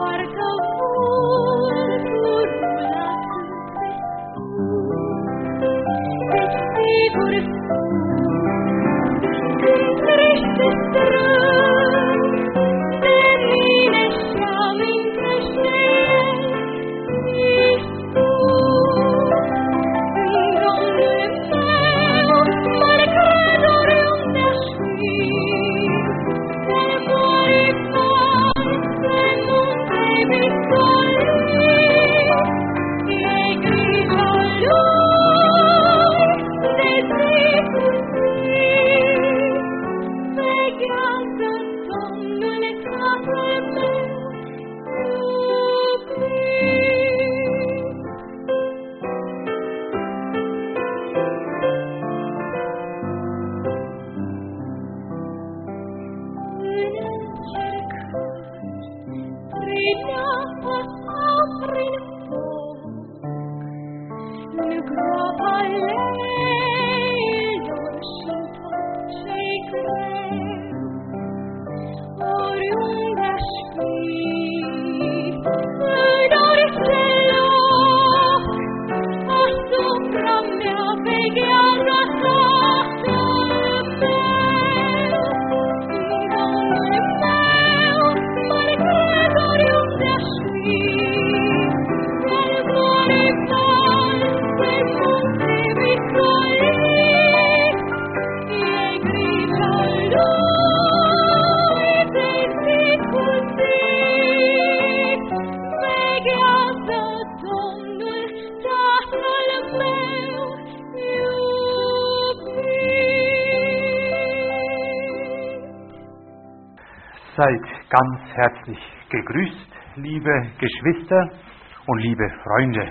Seid ganz herzlich gegrüßt, liebe Geschwister und liebe Freunde.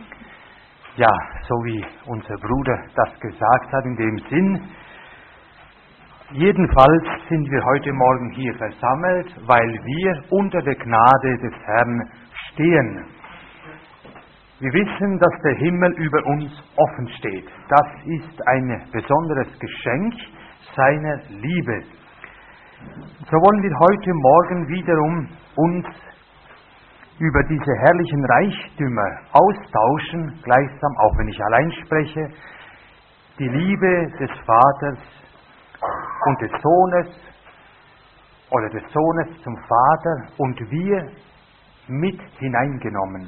Ja, so wie unser Bruder das gesagt hat, in dem Sinn, jedenfalls sind wir heute Morgen hier versammelt, weil wir unter der Gnade des Herrn stehen. Wir wissen, dass der Himmel über uns offen steht. Das ist ein besonderes Geschenk seiner Liebe. So wollen wir heute Morgen wiederum uns über diese herrlichen Reichtümer austauschen, gleichsam, auch wenn ich allein spreche, die Liebe des Vaters und des Sohnes oder des Sohnes zum Vater und wir mit hineingenommen.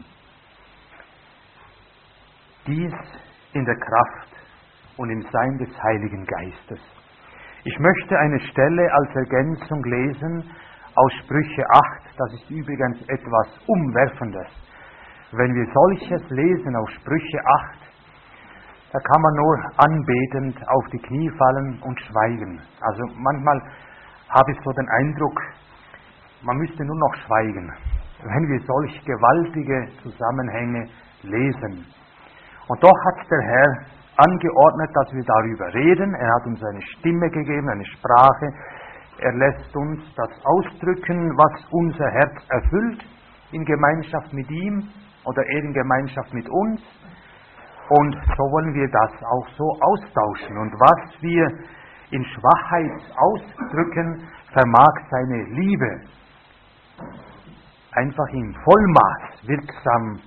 Dies in der Kraft und im Sein des Heiligen Geistes. Ich möchte eine Stelle als Ergänzung lesen aus Sprüche 8. Das ist übrigens etwas Umwerfendes. Wenn wir solches lesen aus Sprüche 8, da kann man nur anbetend auf die Knie fallen und schweigen. Also manchmal habe ich so den Eindruck, man müsste nur noch schweigen, wenn wir solch gewaltige Zusammenhänge lesen. Und doch hat der Herr angeordnet, dass wir darüber reden. Er hat uns eine Stimme gegeben, eine Sprache. Er lässt uns das ausdrücken, was unser Herz erfüllt, in Gemeinschaft mit ihm oder er in Gemeinschaft mit uns. Und so wollen wir das auch so austauschen. Und was wir in Schwachheit ausdrücken, vermag seine Liebe einfach im Vollmaß wirksam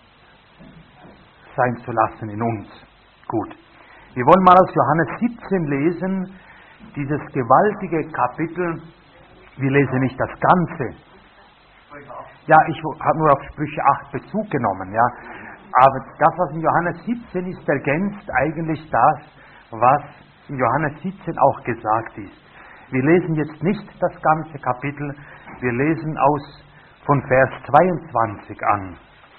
sein zu lassen in uns. Gut. Wir wollen mal aus Johannes 17 lesen, dieses gewaltige Kapitel. Wir lesen nicht das Ganze. Ja, ich habe nur auf Sprüche 8 Bezug genommen, ja. Aber das, was in Johannes 17 ist, ergänzt eigentlich das, was in Johannes 17 auch gesagt ist. Wir lesen jetzt nicht das ganze Kapitel, wir lesen von Vers 22 an.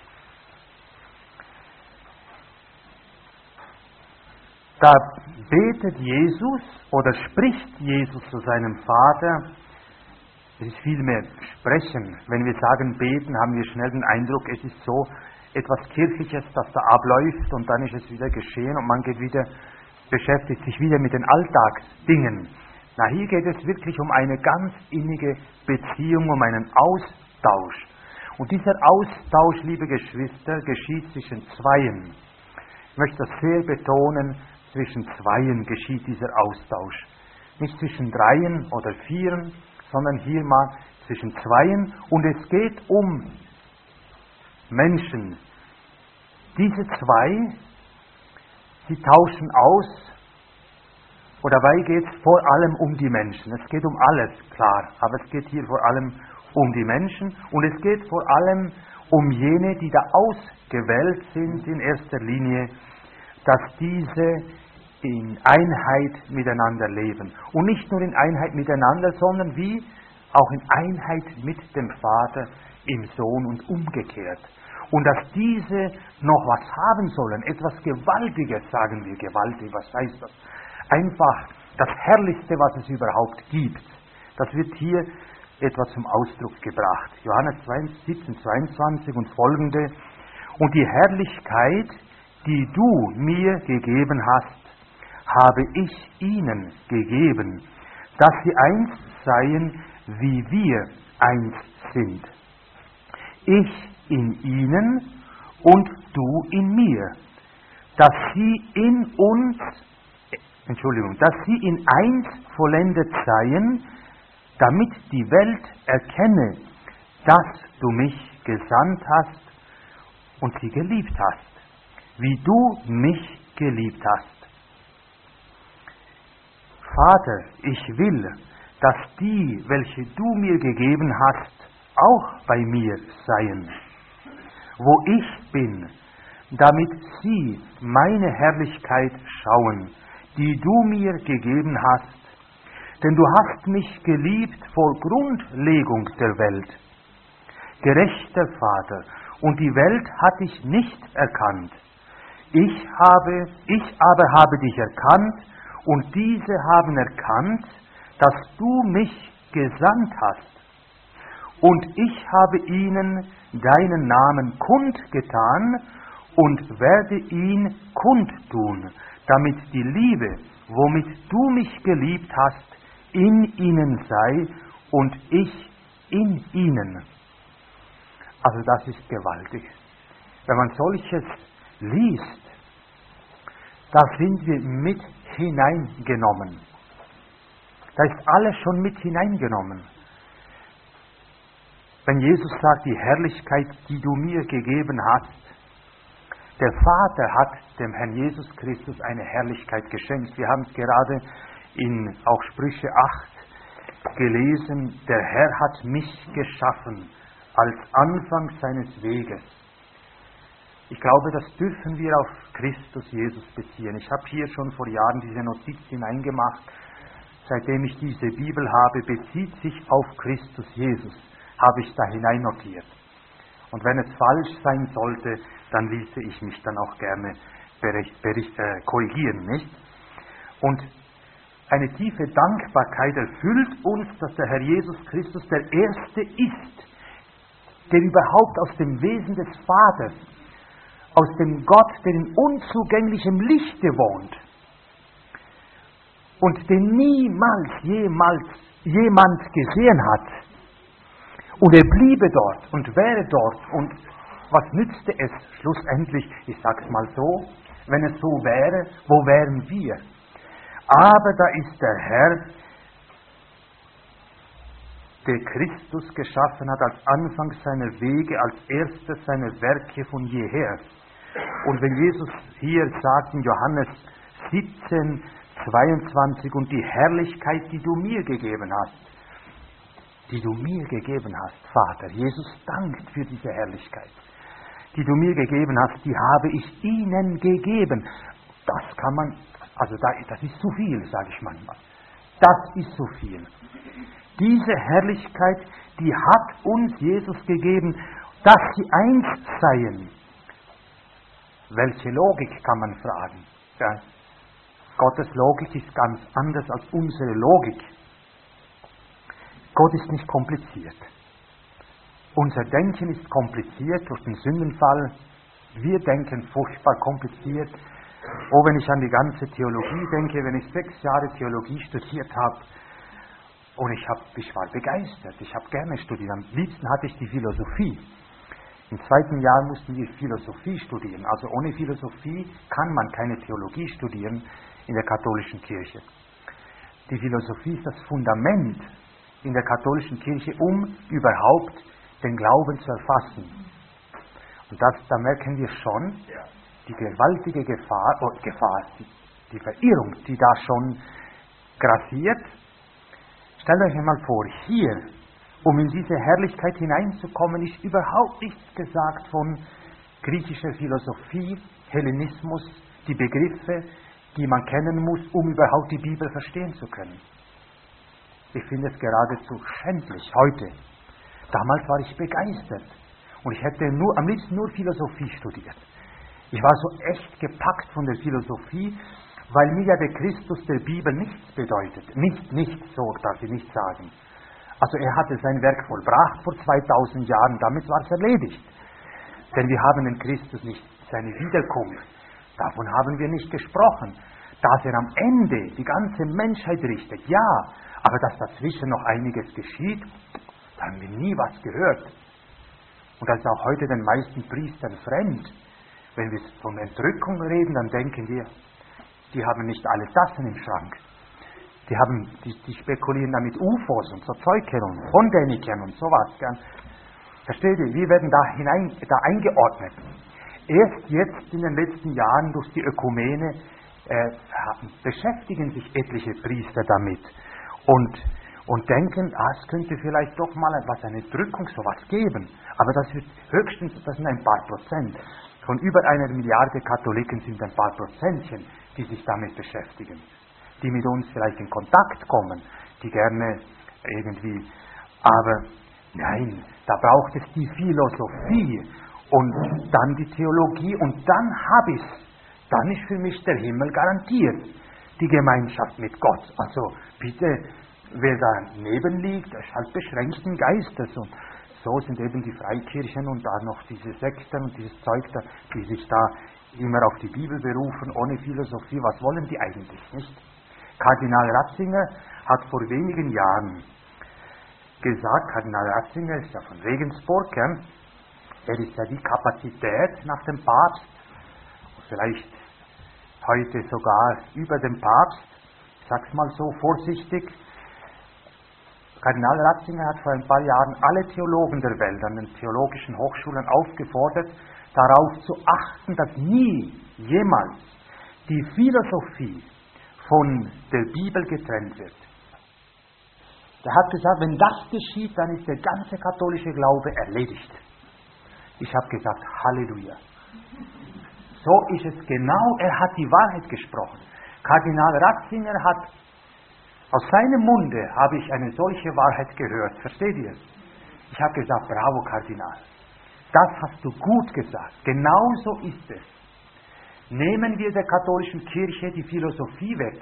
Da betet Jesus oder spricht Jesus zu seinem Vater. Es ist vielmehr sprechen. Wenn wir sagen beten, haben wir schnell den Eindruck, es ist so etwas Kirchliches, das da abläuft und dann ist es wieder geschehen und man beschäftigt sich wieder mit den Alltagsdingen. Na, hier geht es wirklich um eine ganz innige Beziehung, um einen Austausch. Und dieser Austausch, liebe Geschwister, geschieht zwischen Zweien. Ich möchte das sehr betonen, zwischen Zweien geschieht dieser Austausch. Nicht zwischen Dreien oder Vieren, sondern hier mal zwischen Zweien und es geht um Menschen. Diese zwei, sie tauschen aus, und dabei geht es vor allem um die Menschen. Es geht um alles, klar, aber es geht hier vor allem um die Menschen und es geht vor allem um jene, die da ausgewählt sind in erster Linie, dass diese in Einheit miteinander leben. Und nicht nur in Einheit miteinander, sondern wie auch in Einheit mit dem Vater im Sohn und umgekehrt. Und dass diese noch was haben sollen, etwas Gewaltiges, sagen wir, gewaltig, was heißt das? Einfach das Herrlichste, was es überhaupt gibt. Das wird hier etwa zum Ausdruck gebracht. Johannes 17:22 und folgende. Und die Herrlichkeit, die du mir gegeben hast, habe ich ihnen gegeben, dass sie eins seien, wie wir eins sind. Ich in ihnen und du in mir, dass sie in eins vollendet seien, damit die Welt erkenne, dass du mich gesandt hast und sie geliebt hast, wie du mich geliebt hast. Vater, ich will, dass die, welche du mir gegeben hast, auch bei mir seien, wo ich bin, damit sie meine Herrlichkeit schauen, die du mir gegeben hast. Denn du hast mich geliebt vor Grundlegung der Welt. Gerechter Vater, und die Welt hat dich nicht erkannt. Ich aber habe dich erkannt, und diese haben erkannt, dass du mich gesandt hast. Und ich habe ihnen deinen Namen kundgetan und werde ihn kundtun, damit die Liebe, womit du mich geliebt hast, in ihnen sei und ich in ihnen. Also das ist gewaltig. Wenn man solches liest, da sind wir mit hineingenommen. Da ist alles schon mit hineingenommen. Wenn Jesus sagt, die Herrlichkeit, die du mir gegeben hast, der Vater hat dem Herrn Jesus Christus eine Herrlichkeit geschenkt. Wir haben es gerade in auch Sprüche 8 gelesen, der Herr hat mich geschaffen als Anfang seines Weges. Ich glaube, das dürfen wir auf Christus Jesus beziehen. Ich habe hier schon vor Jahren diese Notiz hineingemacht. Seitdem ich diese Bibel habe, bezieht sich auf Christus Jesus, habe ich da hinein notiert. Und wenn es falsch sein sollte, dann ließe ich mich dann auch gerne korrigieren, nicht? Und eine tiefe Dankbarkeit erfüllt uns, dass der Herr Jesus Christus der Erste ist, der überhaupt aus dem Wesen des Vaters, aus dem Gott, der in unzugänglichem Lichte wohnt und den niemals jemand gesehen hat. Und er bliebe dort und wäre dort. Und was nützte es schlussendlich, ich sage es mal so, wenn es so wäre, wo wären wir? Aber da ist der Herr, der Christus geschaffen hat als Anfang seiner Wege, als erstes seiner Werke von jeher. Und wenn Jesus hier sagt in Johannes 17, 22, und die Herrlichkeit, die du mir gegeben hast, die du mir gegeben hast, Vater, Jesus dankt für diese Herrlichkeit, die du mir gegeben hast, die habe ich ihnen gegeben. Das kann man, das ist zu viel, sage ich manchmal. Das ist zu viel. Diese Herrlichkeit, die hat uns Jesus gegeben, dass sie eins seien. Welche Logik, kann man fragen? Ja. Gottes Logik ist ganz anders als unsere Logik. Gott ist nicht kompliziert. Unser Denken ist kompliziert durch den Sündenfall. Wir denken furchtbar kompliziert. Oh, wenn ich an die ganze Theologie denke, wenn ich 6 Jahre Theologie studiert habe, und ich war begeistert, ich habe gerne studiert. Am liebsten hatte ich die Philosophie. Im 2. Jahr mussten wir Philosophie studieren. Also ohne Philosophie kann man keine Theologie studieren in der katholischen Kirche. Die Philosophie ist das Fundament, in der katholischen Kirche, um überhaupt den Glauben zu erfassen. Und da merken wir schon die gewaltige Gefahr, die Verirrung, die da schon grassiert. Stellt euch einmal vor, hier, um in diese Herrlichkeit hineinzukommen, ist überhaupt nichts gesagt von griechischer Philosophie, Hellenismus, die Begriffe, die man kennen muss, um überhaupt die Bibel verstehen zu können. Ich finde es geradezu schändlich heute. Damals war ich begeistert und ich hätte am liebsten nur Philosophie studiert. Ich war so echt gepackt von der Philosophie, weil mir ja der Christus der Bibel nichts bedeutet. Nichts, so darf ich nicht sagen. Also er hatte sein Werk vollbracht vor 2000 Jahren, damit war es erledigt. Denn wir haben den Christus nicht, seine Wiederkunft, davon haben wir nicht gesprochen. Dass er am Ende die ganze Menschheit richtet, ja, aber dass dazwischen noch einiges geschieht, da haben wir nie was gehört. Und das ist auch heute den meisten Priestern fremd. Wenn wir von Entrückung reden, dann denken wir, die haben nicht alle Tassen im Schrank. Die spekulieren da mit UFOs und so Zeugchen und von Däniken und sowas. Gell? Versteht ihr? Wir werden da eingeordnet. Erst jetzt in den letzten Jahren durch die Ökumene beschäftigen sich etliche Priester damit und denken, es könnte vielleicht doch mal eine Drückung, sowas geben. Aber das wird das sind ein paar Prozent. Von über 1 Milliarde Katholiken sind ein paar Prozentchen, die sich damit beschäftigen. Die mit uns vielleicht in Kontakt kommen, die gerne irgendwie, aber nein, da braucht es die Philosophie und dann die Theologie und dann habe ich es. Dann ist für mich der Himmel garantiert, die Gemeinschaft mit Gott. Also bitte, wer daneben liegt, ist halt beschränkten Geistes. Und so sind eben die Freikirchen und da noch diese Sekten und dieses Zeug, die sich da immer auf die Bibel berufen, ohne Philosophie. Was wollen die eigentlich, nicht? Kardinal Ratzinger hat vor wenigen Jahren gesagt, Kardinal Ratzinger ist ja von Regensburg, er ist ja die Kapazität nach dem Papst, vielleicht heute sogar über dem Papst, ich sag's mal so vorsichtig. Kardinal Ratzinger hat vor ein paar Jahren alle Theologen der Welt an den theologischen Hochschulen aufgefordert, darauf zu achten, dass nie jemals die Philosophie von der Bibel getrennt wird. Er hat gesagt, wenn das geschieht, dann ist der ganze katholische Glaube erledigt. Ich habe gesagt, Halleluja. So ist es genau, er hat die Wahrheit gesprochen. Kardinal Ratzinger hat, aus seinem Munde habe ich eine solche Wahrheit gehört. Versteht ihr? Ich habe gesagt, bravo Kardinal, das hast du gut gesagt. Genau so ist es. Nehmen wir der katholischen Kirche die Philosophie weg,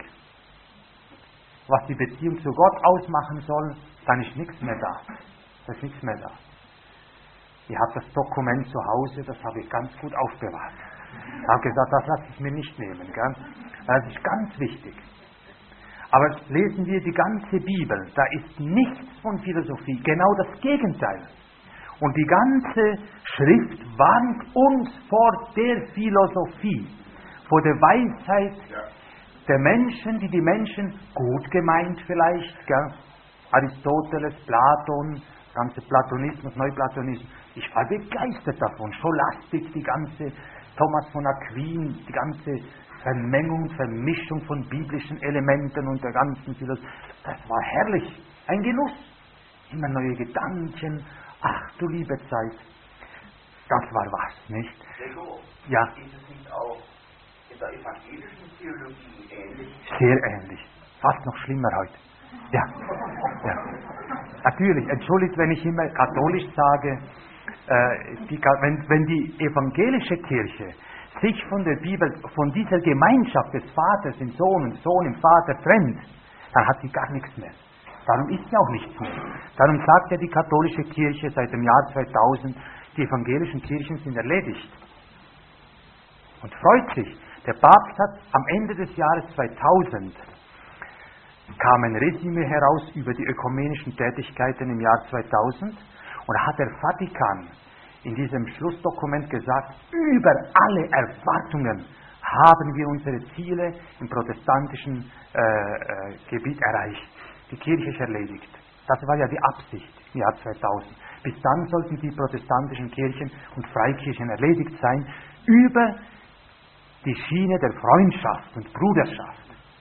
was die Beziehung zu Gott ausmachen soll, dann ist nichts mehr da. Da ist nichts mehr da. Ich habe das Dokument zu Hause, das habe ich ganz gut aufbewahrt. Ich habe gesagt, das lasse ich mir nicht nehmen. Gell? Das ist ganz wichtig. Aber lesen wir die ganze Bibel, da ist nichts von Philosophie, genau das Gegenteil. Und die ganze Schrift warnt uns vor der Philosophie, vor der Weisheit der Menschen, die Menschen gut gemeint vielleicht, gell? Aristoteles, Platon, ganze Platonismus, Neuplatonismus. Ich war begeistert davon, scholastik, die ganze Thomas von Aquin, die ganze Vermengung, Vermischung von biblischen Elementen und der ganzen Philosophie. Das war herrlich, ein Genuss. Immer neue Gedanken. Ach du liebe Zeit, das war was, nicht? Ja. Ist es nicht auch in der evangelischen Theologie ähnlich? Sehr ähnlich. Fast noch schlimmer heute. Ja. Natürlich, entschuldigt, wenn ich immer katholisch sage, wenn die evangelische Kirche sich von der Bibel, von dieser Gemeinschaft des Vaters im Sohn und Sohn im Vater trennt, dann hat sie gar nichts mehr. Darum ist ja auch nichts mehr. Darum sagt ja die katholische Kirche seit dem Jahr 2000, die evangelischen Kirchen sind erledigt. Und freut sich. Der Papst hat am Ende des Jahres 2000 kam ein Resümee heraus über die ökumenischen Tätigkeiten im Jahr 2000 und da hat der Vatikan in diesem Schlussdokument gesagt, über alle Erwartungen haben wir unsere Ziele im protestantischen Gebiet erreicht. Die Kirche ist erledigt. Das war ja die Absicht im Jahr 2000. Bis dann sollten die protestantischen Kirchen und Freikirchen erledigt sein über die Schiene der Freundschaft und Bruderschaft.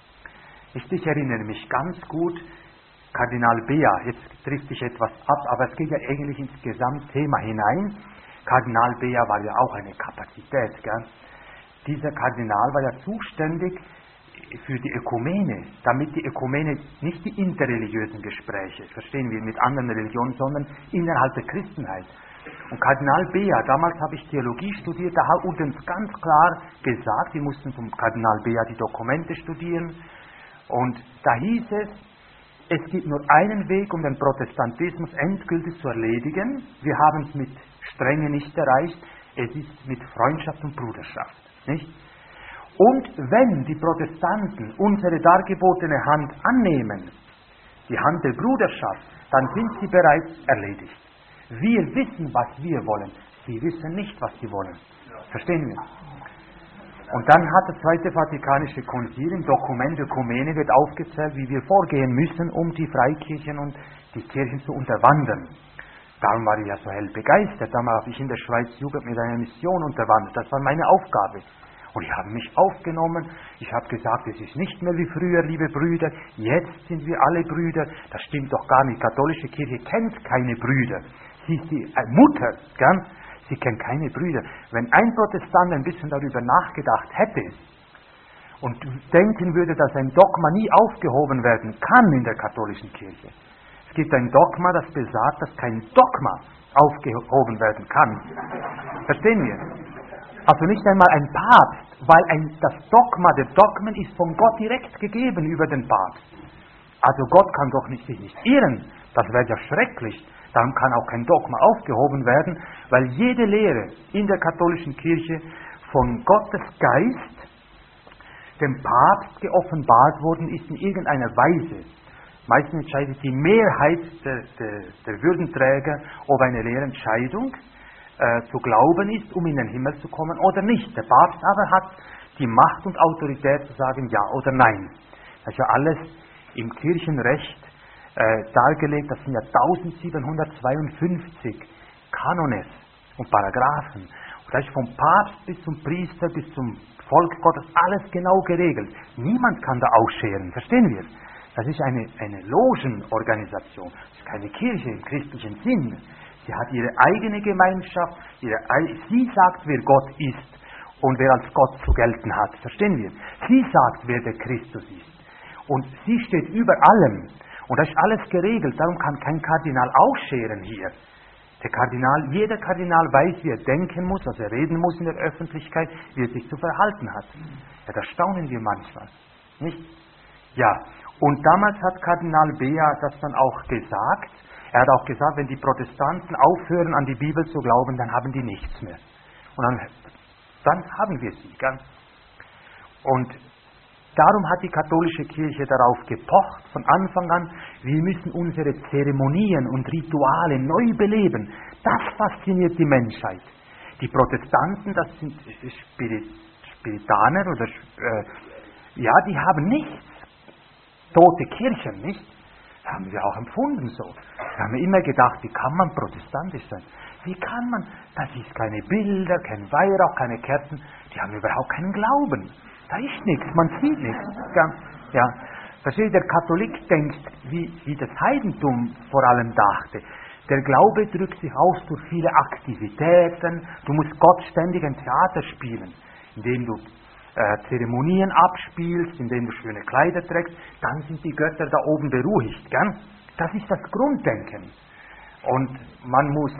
Ich erinnere mich ganz gut, Kardinal Bea, jetzt trifft sich etwas ab, aber es geht ja eigentlich ins Gesamtthema hinein. Kardinal Bea war ja auch eine Kapazität. Gell? Dieser Kardinal war ja zuständig für die Ökumene, damit die Ökumene nicht die interreligiösen Gespräche, verstehen wir, mit anderen Religionen, sondern innerhalb der Christenheit. Und Kardinal Bea, damals habe ich Theologie studiert, da hat uns ganz klar gesagt, wir mussten vom Kardinal Bea die Dokumente studieren, und da hieß es, es gibt nur einen Weg, um den Protestantismus endgültig zu erledigen. Wir haben es mit Strenge nicht erreicht, es ist mit Freundschaft und Bruderschaft. Nicht? Und wenn die Protestanten unsere dargebotene Hand annehmen, die Hand der Bruderschaft, dann sind sie bereits erledigt. Wir wissen, was wir wollen. Sie wissen nicht, was sie wollen. Verstehen wir? Und dann hat das Zweite Vatikanische Konzil im Dokument Ökumene wird aufgezählt, wie wir vorgehen müssen, um die Freikirchen und die Kirchen zu unterwandern. Darum war ich ja so hell begeistert. Damals habe ich in der Schweiz Jugend mit einer Mission unterwandert. Das war meine Aufgabe. Und ich habe mich aufgenommen. Ich habe gesagt, es ist nicht mehr wie früher, liebe Brüder. Jetzt sind wir alle Brüder. Das stimmt doch gar nicht. Die katholische Kirche kennt keine Brüder. Sie ist die Mutter, gell? Sie kennt keine Brüder. Wenn ein Protestant ein bisschen darüber nachgedacht hätte und denken würde, dass ein Dogma nie aufgehoben werden kann in der katholischen Kirche. Es gibt ein Dogma, das besagt, dass kein Dogma aufgehoben werden kann. Verstehen wir? Also nicht einmal ein Papst, weil das Dogma der Dogmen ist von Gott direkt gegeben über den Papst. Also Gott kann doch sich nicht irren. Das wäre ja schrecklich. Darum kann auch kein Dogma aufgehoben werden, weil jede Lehre in der katholischen Kirche von Gottes Geist dem Papst geoffenbart worden ist in irgendeiner Weise. Meistens entscheidet die Mehrheit der Würdenträger, ob eine Lehrentscheidung zu glauben ist, um in den Himmel zu kommen oder nicht. Der Papst aber hat die Macht und Autorität zu sagen ja oder nein. Das ist ja alles im Kirchenrecht dargelegt, das sind ja 1752 Kanones und Paragraphen. Und das ist vom Papst bis zum Priester, bis zum Volk Gottes alles genau geregelt. Niemand kann da ausscheren, verstehen wir? Das ist eine Logenorganisation, das ist keine Kirche im christlichen Sinn. Sie hat ihre eigene Gemeinschaft, sie sagt, wer Gott ist und wer als Gott zu gelten hat, verstehen wir? Sie sagt, wer der Christus ist. Und sie steht über allem. Und das ist alles geregelt, darum kann kein Kardinal ausscheren hier. Jeder Kardinal weiß, wie er denken muss, was er reden muss in der Öffentlichkeit, wie er sich zu verhalten hat. Ja, da staunen wir manchmal. Nicht? Ja, und damals hat Kardinal Bea das dann auch gesagt. Er hat auch gesagt, wenn die Protestanten aufhören, an die Bibel zu glauben, dann haben die nichts mehr. Und dann haben wir sie. Gell? Und darum hat die katholische Kirche darauf gepocht, von Anfang an, wir müssen unsere Zeremonien und Rituale neu beleben. Das fasziniert die Menschheit. Die Protestanten, das sind Spiritaner oder die haben nichts. Tote Kirchen, nicht? Das haben wir auch empfunden so. Wir haben immer gedacht, wie kann man protestantisch sein? Wie kann man? Das ist keine Bilder, kein Weihrauch, keine Kerzen. Die haben überhaupt keinen Glauben. Da ist nichts, man sieht nichts. Ja. Versteht, der Katholik denkt, wie das Heidentum vor allem dachte. Der Glaube drückt sich aus durch viele Aktivitäten. Du musst Gott ständig ein Theater spielen, indem du Zeremonien abspielst, indem du schöne Kleider trägst. Dann sind die Götter da oben beruhigt. Gell? Das ist das Grunddenken. Und man muss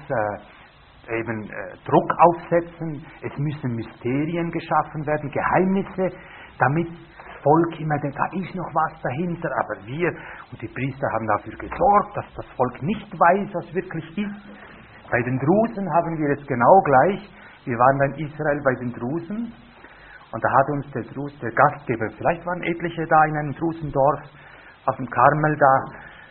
Druck aufsetzen, es müssen Mysterien geschaffen werden, Geheimnisse, damit das Volk immer denkt, da ist noch was dahinter, aber wir und die Priester haben dafür gesorgt, dass das Volk nicht weiß, was wirklich ist. Bei den Drusen haben wir es genau gleich, wir waren in Israel bei den Drusen und da hat uns der Gastgeber, vielleicht waren etliche da in einem Drusendorf, auf dem Karmel da,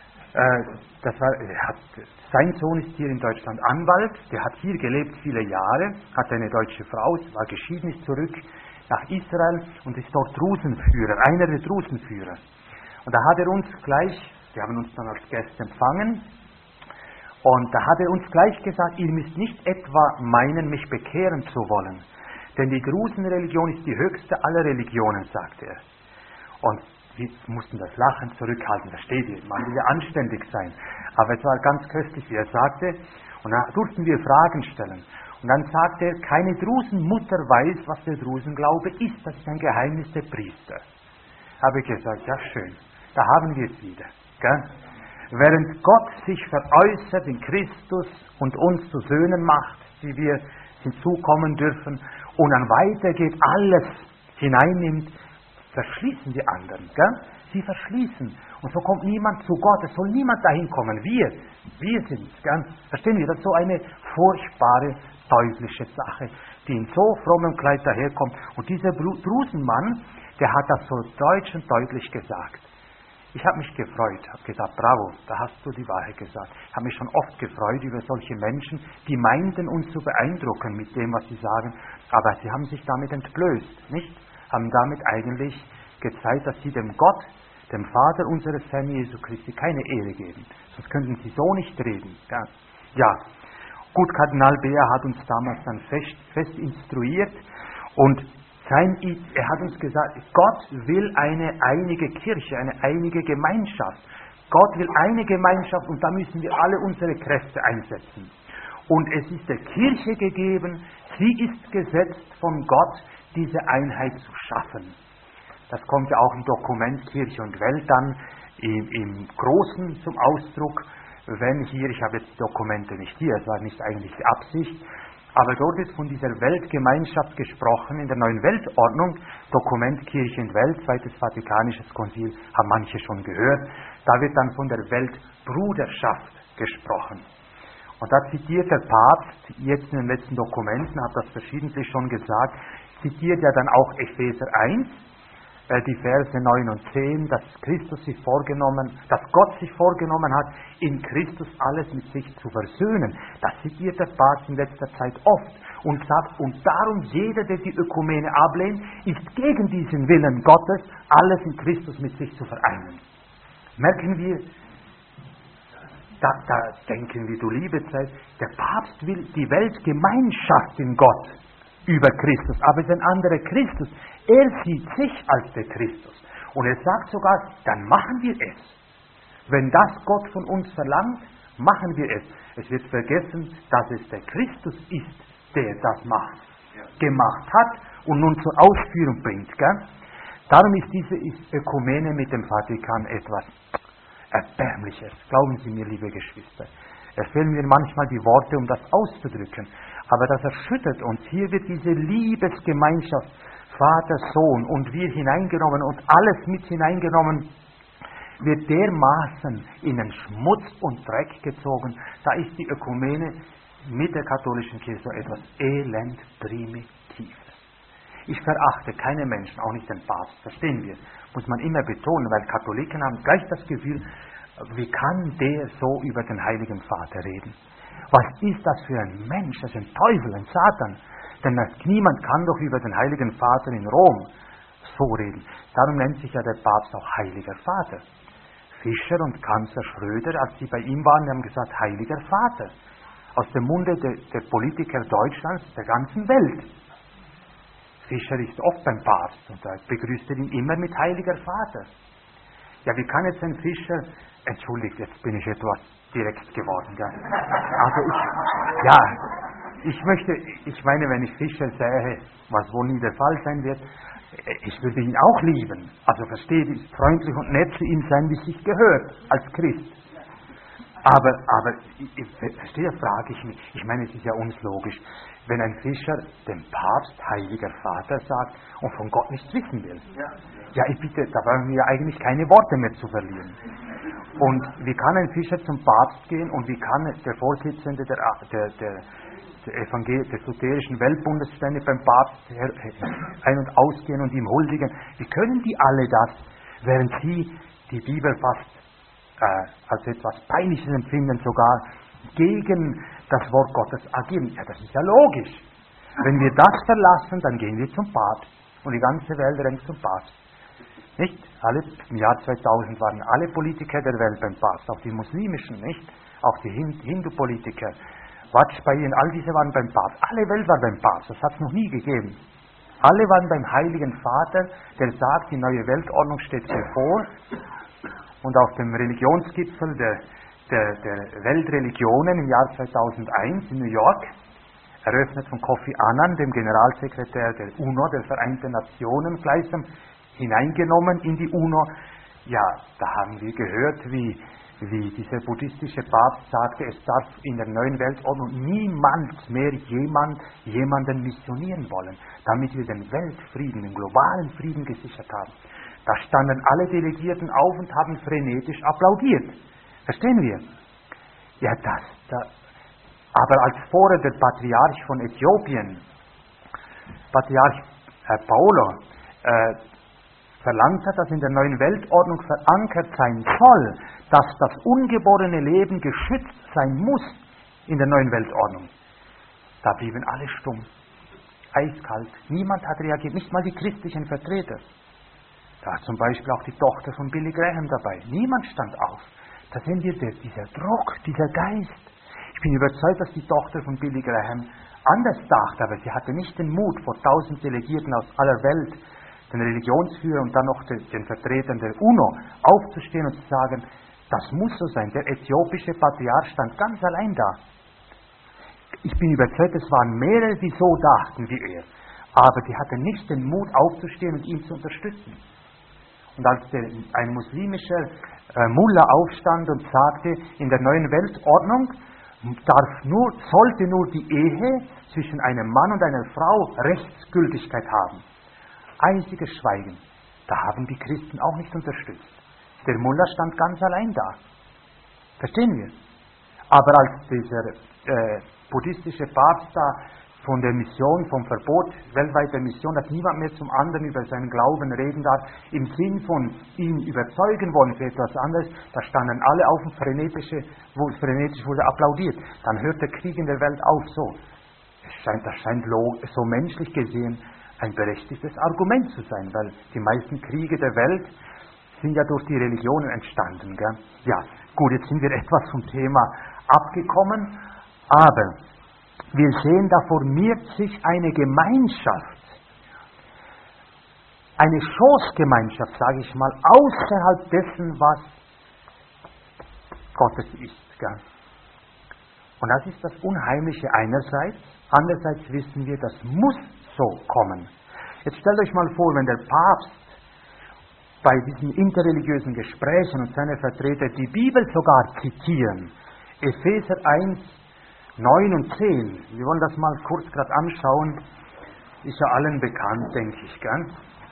sein Sohn ist hier in Deutschland Anwalt, der hat hier gelebt viele Jahre, hat eine deutsche Frau, war geschieden, ist zurück nach Israel und ist dort Drusenführer, einer der Drusenführer. Und da hat er uns gleich Die haben uns dann als Gäste empfangen. Und da hat er uns gleich gesagt, ihr müsst nicht etwa meinen, mich bekehren zu wollen. Denn die Drusenreligion ist die höchste aller Religionen, sagte er. Und wir mussten das Lachen zurückhalten, versteht ihr? Man will ja anständig sein. Aber es war ganz köstlich, wie er sagte. Und da durften wir Fragen stellen. Und dann sagte er, keine Drusenmutter weiß, was der Drusenglaube ist. Das ist ein Geheimnis der Priester. Habe ich gesagt, ja schön, da haben wir es wieder. Gell? Während Gott sich veräußert in Christus und uns zu Söhnen macht, die wir hinzukommen dürfen, und dann weitergeht, alles hineinnimmt, verschließen die anderen. Gell? Sie verschließen. Und so kommt niemand zu Gott. Es soll niemand dahin kommen. Wir sind es. Gell? Verstehen wir? Das ist so eine furchtbare, teuflische Sache, die in so frommem Kleid daherkommt. Und dieser Drusenmann, der hat das so deutsch und deutlich gesagt. Ich habe mich gefreut, habe gesagt, bravo, da hast du die Wahrheit gesagt. Ich habe mich schon oft gefreut über solche Menschen, die meinten, uns zu beeindrucken mit dem, was sie sagen, aber sie haben sich damit entblößt, nicht? Haben damit eigentlich gezeigt, dass sie dem Gott, dem Vater unseres Herrn Jesu Christi, keine Ehre geben. Sonst könnten sie so nicht reden. Ja, gut, Kardinal Beer hat uns damals dann fest instruiert und er hat uns gesagt, Gott will eine einige Kirche, eine einige Gemeinschaft. Gott will eine Gemeinschaft und da müssen wir alle unsere Kräfte einsetzen. Und es ist der Kirche gegeben, sie ist gesetzt von Gott, diese Einheit zu schaffen. Das kommt ja auch im Dokument Kirche und Welt dann im Großen zum Ausdruck, wenn hier, ich habe jetzt die Dokumente nicht hier, es war nicht eigentlich die Absicht, aber dort ist von dieser Weltgemeinschaft gesprochen, in der neuen Weltordnung, Dokument Kirche und Welt, Zweites Vatikanisches Konzil, haben manche schon gehört, da wird dann von der Weltbruderschaft gesprochen. Und da zitiert der Papst, jetzt in den letzten Dokumenten, hat das verschiedentlich schon gesagt, zitiert ja dann auch Epheser 1, die Verse 9 und 10, dass Gott sich vorgenommen hat, in Christus alles mit sich zu versöhnen. Das zitiert der Papst in letzter Zeit oft und sagt, und darum jeder, der die Ökumene ablehnt, ist gegen diesen Willen Gottes, alles in Christus mit sich zu vereinen. Merken wir, da denken wir, du liebe Zeit, der Papst will die Weltgemeinschaft in Gott über Christus, aber es ist ein anderer Christus. Er sieht sich als der Christus. Und er sagt sogar, dann machen wir es. Wenn das Gott von uns verlangt, machen wir es. Es wird vergessen, dass es der Christus ist, der das gemacht hat und nun zur Ausführung bringt. Gell? Darum ist diese Ökumene mit dem Vatikan etwas Erbärmliches. Glauben Sie mir, liebe Geschwister. Es fehlen mir manchmal die Worte, um das auszudrücken. Aber das erschüttert uns. Hier wird diese Liebesgemeinschaft, Vater, Sohn und wir hineingenommen und alles mit hineingenommen, wird dermaßen in den Schmutz und Dreck gezogen. Da ist die Ökumene mit der katholischen Kirche so etwas elend Primitives. Ich verachte keine Menschen, auch nicht den Papst, verstehen wir. Muss man immer betonen, weil Katholiken haben gleich das Gefühl, wie kann der so über den Heiligen Vater reden? Was ist das für ein Mensch? Das ist ein Teufel, ein Satan. Denn niemand kann doch über den Heiligen Vater in Rom so reden. Darum nennt sich ja der Papst auch Heiliger Vater. Fischer und Kanzler Schröder, als sie bei ihm waren, haben gesagt, Heiliger Vater. Aus dem Munde der Politiker Deutschlands, der ganzen Welt. Fischer ist oft beim Papst und da begrüßt er ihn immer mit Heiliger Vater. Ja, wie kann jetzt ein Fischer, entschuldigt, jetzt bin ich etwas direkt geworden. Gell? Also ich meine, wenn ich Fischer sähe, was wohl nie der Fall sein wird, ich würde ihn auch lieben. Also versteht, ist freundlich und nett zu ihm sein, wie es sich gehört, als Christ. Aber verstehe, frage ich mich, ich meine, es ist ja uns logisch, wenn ein Fischer dem Papst Heiliger Vater sagt und von Gott nichts wissen will. Ja, ich bitte, da brauchen wir ja eigentlich keine Worte mehr zu verlieren. Und wie kann ein Fischer zum Papst gehen und wie kann der Vorsitzende der lutherischen Weltbundesstände beim Papst ein- und ausgehen und ihm huldigen? Wie können die alle das, während sie die Bibel fast als etwas Peinliches empfinden, sogar gegen das Wort Gottes agieren? Ja, das ist ja logisch. Wenn wir das verlassen, dann gehen wir zum Papst und die ganze Welt rennt zum Papst. Nicht? Im Jahr 2000 waren alle Politiker der Welt beim Papst, auch die muslimischen, nicht? Auch die Hindu-Politiker. Vajpayee und all diese waren beim Papst. Alle Welt war beim Papst, das hat es noch nie gegeben. Alle waren beim Heiligen Vater, der sagt, die neue Weltordnung steht bevor. Und auf dem Religionsgipfel der Weltreligionen im Jahr 2001 in New York, eröffnet von Kofi Annan, dem Generalsekretär der UNO, der Vereinten Nationen, gleichsam hineingenommen in die UNO. Ja, da haben wir gehört, wie dieser buddhistische Papst sagte, es darf in der neuen Weltordnung niemand mehr jemanden missionieren wollen, damit wir den Weltfrieden, den globalen Frieden gesichert haben. Da standen alle Delegierten auf und haben frenetisch applaudiert. Verstehen wir? Ja, aber als vorher der Patriarch von Äthiopien, Patriarch Paulo, verlangt hat, dass in der neuen Weltordnung verankert sein soll, dass das ungeborene Leben geschützt sein muss in der neuen Weltordnung. Da blieben alle stumm, eiskalt. Niemand hat reagiert, nicht mal die christlichen Vertreter. Da war zum Beispiel auch die Tochter von Billy Graham dabei. Niemand stand auf. Da sehen wir dieser Druck, dieser Geist. Ich bin überzeugt, dass die Tochter von Billy Graham anders dachte, aber sie hatte nicht den Mut, vor 1000 Delegierten aus aller Welt, den Religionsführern und dann noch den Vertretern der UNO, aufzustehen und zu sagen, das muss so sein. Der äthiopische Patriarch stand ganz allein da. Ich bin überzeugt, es waren mehrere, die so dachten wie er. Aber die hatten nicht den Mut, aufzustehen und ihn zu unterstützen. Und als ein muslimischer Mullah aufstand und sagte, in der neuen Weltordnung sollte nur die Ehe zwischen einem Mann und einer Frau Rechtsgültigkeit haben. Eisiges Schweigen. Da haben die Christen auch nicht unterstützt. Der Mullah stand ganz allein da. Verstehen wir? Aber als dieser buddhistische Papst da von der Mission, vom Verbot weltweiter Mission, dass niemand mehr zum anderen über seinen Glauben reden darf, im Sinn von ihn überzeugen wollen für etwas anderes, da standen alle auf und frenetisch wurde applaudiert. Dann hört der Krieg in der Welt auf. So. Das scheint so menschlich gesehen ein berechtigtes Argument zu sein, weil die meisten Kriege der Welt sind ja durch die Religionen entstanden. Gell? Ja, gut, jetzt sind wir etwas vom Thema abgekommen, aber wir sehen, da formiert sich eine Gemeinschaft, eine Schoßgemeinschaft, sage ich mal, außerhalb dessen, was Gottes ist. Gell? Und das ist das Unheimliche einerseits, andererseits wissen wir, das muss so kommen. Jetzt stellt euch mal vor, wenn der Papst bei diesen interreligiösen Gesprächen und seine Vertreter die Bibel sogar zitieren, Epheser 1, 9 und 10, wir wollen das mal kurz gerade anschauen, ist ja allen bekannt, denke ich, gell?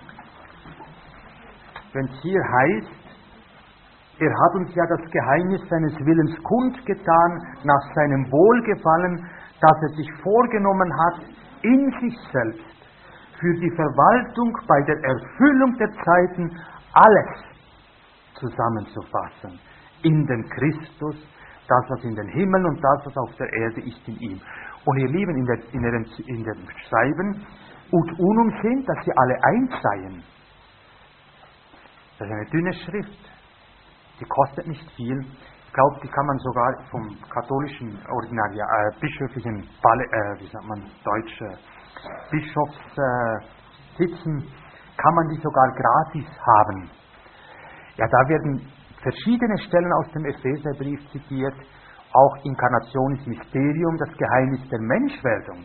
Wenn es hier heißt, er hat uns ja das Geheimnis seines Willens kundgetan, nach seinem Wohlgefallen, das er sich vorgenommen hat, in sich selbst, für die Verwaltung bei der Erfüllung der Zeiten alles zusammenzufassen, in den Christus, das, was in den Himmeln und das, was auf der Erde ist, in ihm. Und ihr Lieben, in dem Schreiben, ut unum sind, dass sie alle eins seien. Das ist eine dünne Schrift, die kostet nicht viel. Ich glaube, die kann man sogar vom katholischen bischöflichen, Bischofssitzen, kann man die sogar gratis haben. Ja, da werden verschiedene Stellen aus dem Epheserbrief zitiert, auch Inkarnationis Mysterium, das Geheimnis der Menschwerdung.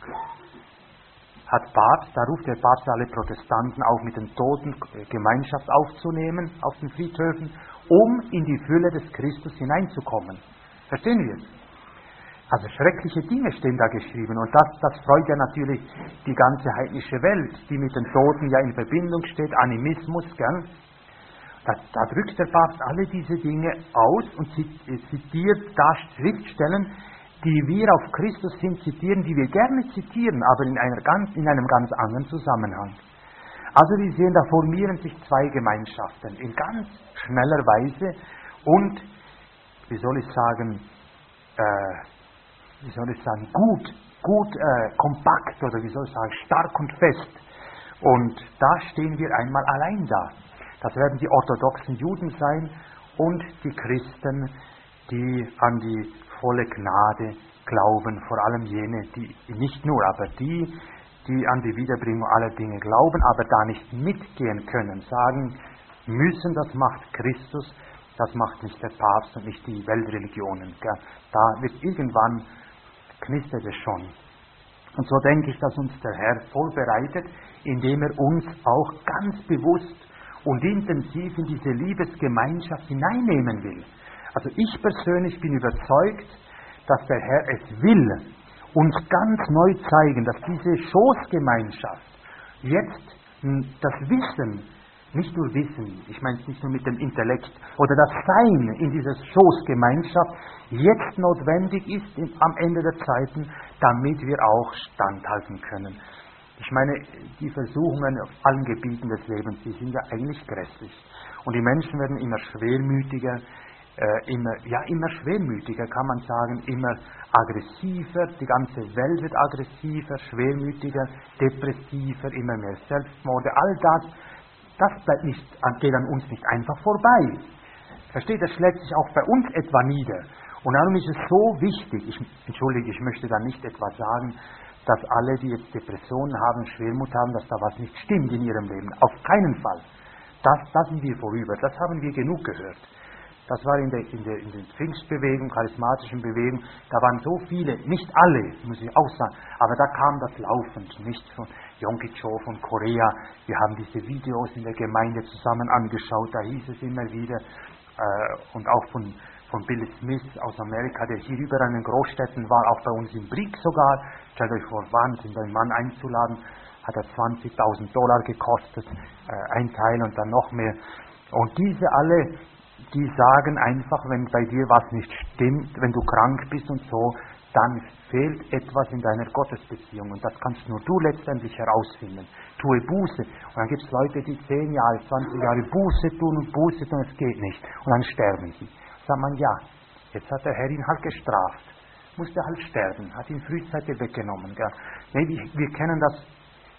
Da ruft der Papst alle Protestanten auf, mit den Toten Gemeinschaft aufzunehmen auf den Friedhöfen, um in die Fülle des Christus hineinzukommen. Verstehen wir? Also schreckliche Dinge stehen da geschrieben und das freut ja natürlich die ganze heidnische Welt, die mit den Toten ja in Verbindung steht, Animismus, gell? Da drückt der Papst alle diese Dinge aus und zitiert da Schriftstellen, die wir auf Christus hin zitieren, die wir gerne zitieren, aber in einem ganz anderen Zusammenhang. Also wir sehen, da formieren sich zwei Gemeinschaften in ganz schneller Weise und, kompakt oder stark und fest. Und da stehen wir einmal allein da. Das werden die orthodoxen Juden sein und die Christen, die an die volle Gnade glauben, vor allem jene, die nicht nur, aber die an die Wiederbringung aller Dinge glauben, aber da nicht mitgehen können, sagen müssen, das macht Christus, das macht nicht der Papst und nicht die Weltreligionen. Da wird irgendwann, knistert es schon. Und so denke ich, dass uns der Herr vorbereitet, indem er uns auch ganz bewusst und intensiv in diese Liebesgemeinschaft hineinnehmen will. Also ich persönlich bin überzeugt, dass der Herr es will, uns ganz neu zeigen, dass diese Schoßgemeinschaft jetzt das Wissen, nicht nur Wissen, ich meine es nicht nur mit dem Intellekt, oder das Sein in dieser Schoßgemeinschaft jetzt notwendig ist am Ende der Zeiten, damit wir auch standhalten können. Ich meine, die Versuchungen auf allen Gebieten des Lebens, die sind ja eigentlich grässlich. Und die Menschen werden immer schwermütiger, immer schwermütiger, kann man sagen, immer aggressiver, die ganze Welt wird aggressiver, schwermütiger, depressiver, immer mehr Selbstmorde, all das geht an uns nicht einfach vorbei. Versteht, das schlägt sich auch bei uns etwa nieder. Und darum ist es so wichtig, ich möchte da nicht etwa sagen, dass alle, die jetzt Depressionen haben, Schwermut haben, dass da was nicht stimmt in ihrem Leben. Auf keinen Fall. Das sind wir vorüber, das haben wir genug gehört. Das war in den Pfingstbewegungen, charismatischen Bewegungen, da waren so viele, nicht alle, muss ich auch sagen, aber da kam das laufend, nicht von Yonggi Cho von Korea. Wir haben diese Videos in der Gemeinde zusammen angeschaut, da hieß es immer wieder, und auch von Bill Smith aus Amerika, der hier überall in den Großstädten war, auch bei uns im Brick sogar. Stellt euch vor, Wahnsinn, den Mann einzuladen, hat er $20.000 gekostet, ein Teil und dann noch mehr. Und diese alle, die sagen einfach, wenn bei dir was nicht stimmt, wenn du krank bist und so, dann fehlt etwas in deiner Gottesbeziehung. Und das kannst nur du letztendlich herausfinden. Tue Buße. Und dann gibt es Leute, die 10 Jahre, 20 Jahre Buße tun, es geht nicht. Und dann sterben sie. Sagt man, ja, jetzt hat der Herr ihn halt gestraft. Musste halt sterben, hat ihn frühzeitig weggenommen. Gell? Nee, wir kennen das,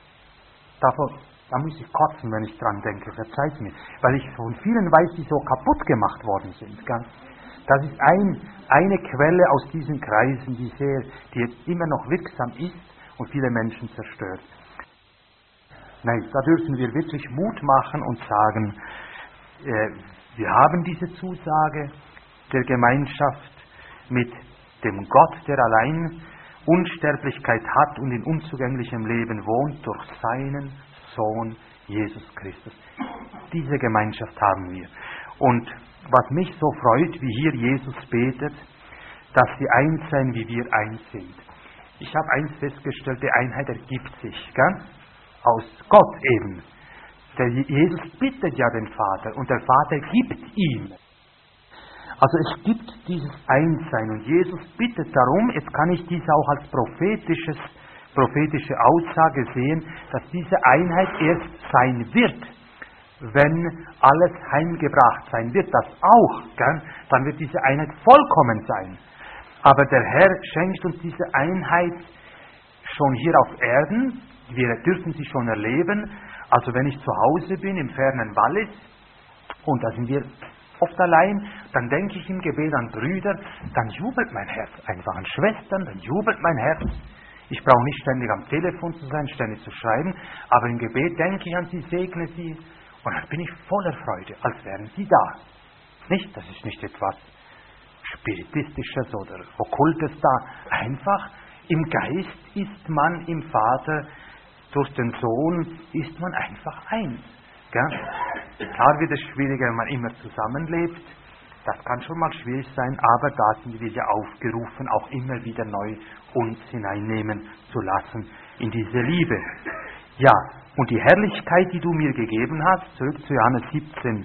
da muss ich kotzen, wenn ich dran denke, verzeiht mir. Weil ich von vielen weiß, die so kaputt gemacht worden sind. Gell? Das ist eine Quelle aus diesen Kreisen, die jetzt immer noch wirksam ist und viele Menschen zerstört. Nein, da dürfen wir wirklich Mut machen und sagen, wir haben diese Zusage der Gemeinschaft mit dem Gott, der allein Unsterblichkeit hat und in unzugänglichem Leben wohnt, durch seinen Sohn Jesus Christus. Diese Gemeinschaft haben wir. Und was mich so freut, wie hier Jesus betet, dass sie eins sein, wie wir eins sind. Ich habe eins festgestellt, die Einheit ergibt sich, gell? Aus Gott eben. Der Jesus bittet ja den Vater und der Vater gibt ihm. Also es gibt dieses Einssein und Jesus bittet darum, jetzt kann ich dies auch als prophetische Aussage sehen, dass diese Einheit erst sein wird, wenn alles heimgebracht sein wird, das auch, gell? Dann wird diese Einheit vollkommen sein. Aber der Herr schenkt uns diese Einheit schon hier auf Erden, wir dürfen sie schon erleben. Also wenn ich zu Hause bin, im fernen Wallis, und da sind wir oft allein, dann denke ich im Gebet an Brüder, dann jubelt mein Herz einfach, an Schwestern, dann jubelt mein Herz. Ich brauche nicht ständig am Telefon zu sein, ständig zu schreiben, aber im Gebet denke ich an sie, segne sie, und dann bin ich voller Freude, als wären sie da. Nicht, das ist nicht etwas Spiritistisches oder Okkultes da, einfach im Geist ist man im Vater, durch den Sohn ist man einfach eins. Gell? Klar wird es schwieriger, wenn man immer zusammenlebt. Das kann schon mal schwierig sein, aber da sind wir ja aufgerufen, auch immer wieder neu uns hineinnehmen zu lassen in diese Liebe. Ja, und die Herrlichkeit, die du mir gegeben hast, zurück zu Johannes 17,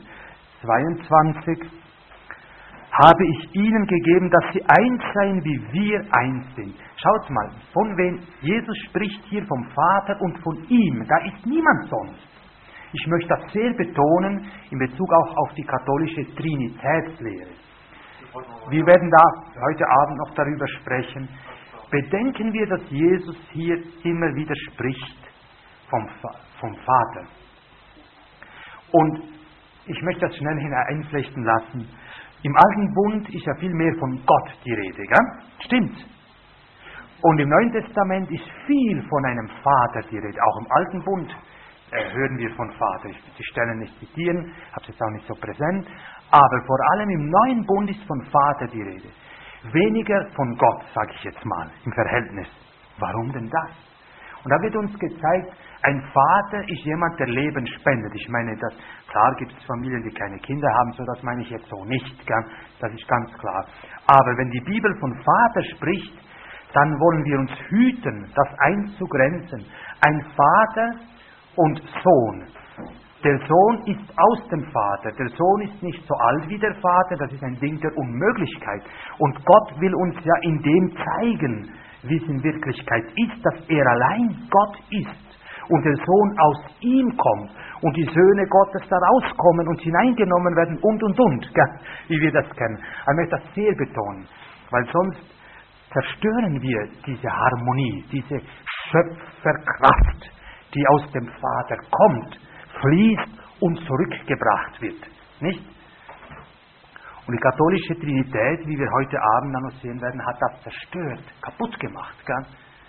22, habe ich ihnen gegeben, dass sie eins seien, wie wir eins sind. Schaut mal, von wem Jesus spricht hier vom Vater und von ihm. Da ist niemand sonst. Ich möchte das sehr betonen in Bezug auch auf die katholische Trinitätslehre. Wir werden da heute Abend noch darüber sprechen. Bedenken wir, dass Jesus hier immer wieder spricht vom Vater. Und Ich möchte das schnell einflechten lassen. Im Alten Bund ist ja viel mehr von Gott die Rede, gell? Stimmt. Und im Neuen Testament ist viel von einem Vater die Rede. Auch im Alten Bund hören wir von Vater. Ich will die Stellen nicht zitieren, habe es jetzt auch nicht so präsent. Aber vor allem im Neuen Bund ist von Vater die Rede. Weniger von Gott, sage ich jetzt mal, im Verhältnis. Warum denn das? Und da wird uns gezeigt, ein Vater ist jemand, der Leben spendet. Ich meine, klar gibt es Familien, die keine Kinder haben, so das meine ich jetzt so nicht, das ist ganz klar. Aber wenn die Bibel von Vater spricht, dann wollen wir uns hüten, das einzugrenzen. Ein Vater und Sohn. Der Sohn ist aus dem Vater. Der Sohn ist nicht so alt wie der Vater, das ist ein Ding der Unmöglichkeit. Und Gott will uns ja in dem zeigen, wie es in Wirklichkeit ist, dass er allein Gott ist und der Sohn aus ihm kommt und die Söhne Gottes da rauskommen und hineingenommen werden und, wie wir das kennen. Ich möchte das sehr betonen, weil sonst zerstören wir diese Harmonie, diese Schöpferkraft, die aus dem Vater kommt, fließt und zurückgebracht wird. Nicht? Und die katholische Trinität, wie wir heute Abend dann noch sehen werden, hat das zerstört, kaputt gemacht. Gell?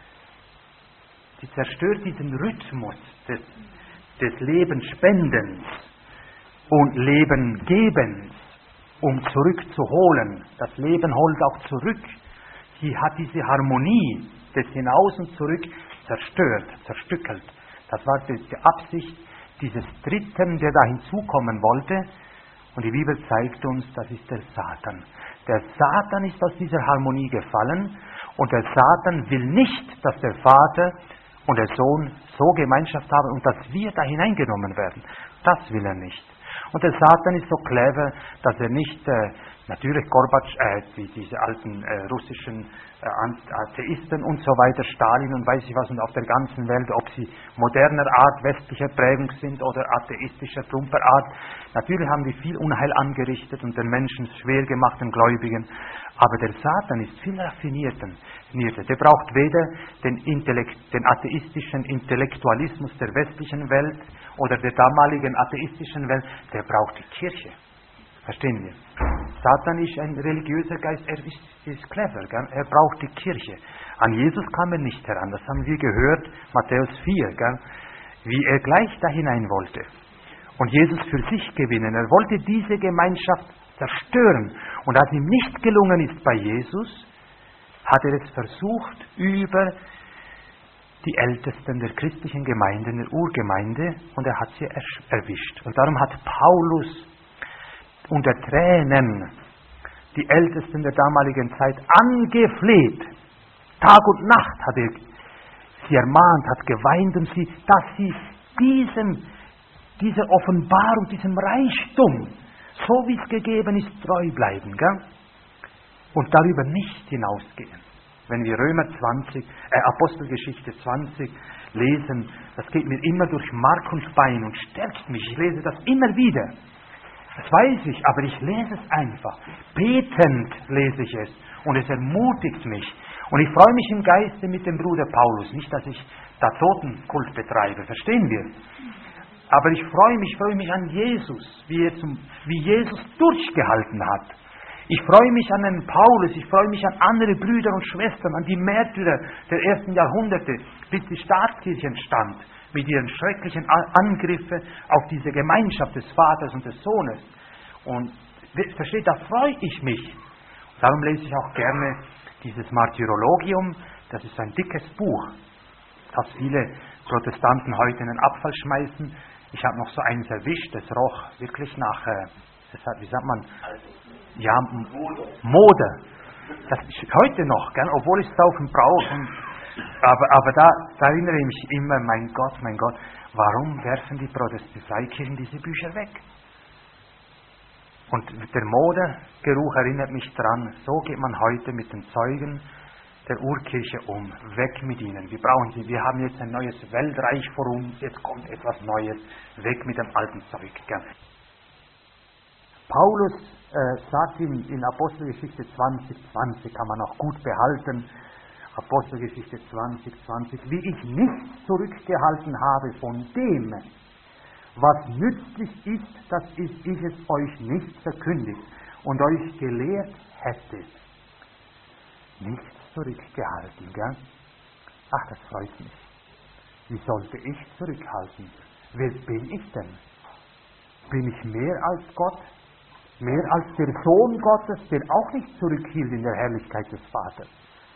Sie zerstört diesen Rhythmus des Lebensspendens und Lebengebens, um zurückzuholen. Das Leben holt auch zurück. Sie hat diese Harmonie des Hinaus und Zurück zerstört, zerstückelt. Das war die Absicht dieses Dritten, der da hinzukommen wollte. Und die Bibel zeigt uns, das ist der Satan. Der Satan ist aus dieser Harmonie gefallen und der Satan will nicht, dass der Vater und der Sohn so Gemeinschaft haben und dass wir da hineingenommen werden. Das will er nicht. Und der Satan ist so clever, dass er nicht, natürlich diese alten russischen Atheisten und so weiter, Stalin und weiß ich was, und auf der ganzen Welt, ob sie moderner Art, westlicher Prägung sind oder atheistischer, plumper Art, natürlich haben die viel Unheil angerichtet und den Menschen schwer gemacht, den Gläubigen. Aber der Satan ist viel raffinierter. Der braucht weder den atheistischen Intellektualismus der westlichen Welt oder der damaligen atheistischen Welt, der braucht die Kirche. Verstehen wir? Satan ist ein religiöser Geist, er ist clever, gell? Er braucht die Kirche. An Jesus kam er nicht heran, das haben wir gehört, Matthäus 4, gell? Wie er gleich da hinein wollte. Und Jesus für sich gewinnen. Er wollte diese Gemeinschaft zerstören. Und als ihm nicht gelungen ist bei Jesus, hat er es versucht über die Ältesten der christlichen Gemeinde, der Urgemeinde, und er hat sie erwischt. Und darum hat Paulus unter Tränen die Ältesten der damaligen Zeit angefleht. Tag und Nacht hat er sie ermahnt, hat geweint um sie, dass sie dieser Offenbarung, diesem Reichtum, so wie es gegeben ist, treu bleiben. Gell? Und darüber nicht hinausgehen. Wenn wir Apostelgeschichte 20 lesen, das geht mir immer durch Mark und Bein und stärkt mich. Ich lese das immer wieder. Das weiß ich, aber ich lese es einfach. Betend lese ich es und es ermutigt mich. Und ich freue mich im Geiste mit dem Bruder Paulus. Nicht, dass ich da Totenkult betreibe, verstehen wir? Aber ich freue mich an Jesus, wie Jesus durchgehalten hat. Ich freue mich an den Paulus, ich freue mich an andere Brüder und Schwestern, an die Märtyrer der ersten Jahrhunderte, bis die Staatskirche entstand, mit ihren schrecklichen Angriffen auf diese Gemeinschaft des Vaters und des Sohnes. Und versteht, da freue ich mich. Darum lese ich auch gerne dieses Martyrologium, das ist ein dickes Buch, das viele Protestanten heute in den Abfall schmeißen. Ich habe noch so eins erwischt, das roch wirklich nach, wie sagt man, ja, Mode. Das ist heute noch, gell? Obwohl ich es saufen brauche. Aber da erinnere ich mich immer, mein Gott, warum werfen die Freikirchen diese Bücher weg? Und der Modegeruch erinnert mich dran, so geht man heute mit den Zeugen der Urkirche um. Weg mit ihnen. Wir brauchen sie. Wir haben jetzt ein neues Weltreich vor uns. Jetzt kommt etwas Neues. Weg mit dem alten Zeug. Gell? Paulus sagt in Apostelgeschichte 20, kann man auch gut behalten, Apostelgeschichte 20, wie ich nichts zurückgehalten habe von dem, Was nützlich ist, dass ich es euch nicht verkündigt und euch gelehrt hätte. Nichts zurückgehalten, gell? Ach, das freut mich. Wie sollte ich zurückhalten? Wer bin ich denn? Bin ich mehr als Gott? Mehr als der Sohn Gottes, der auch nicht zurückhielt in der Herrlichkeit des Vaters?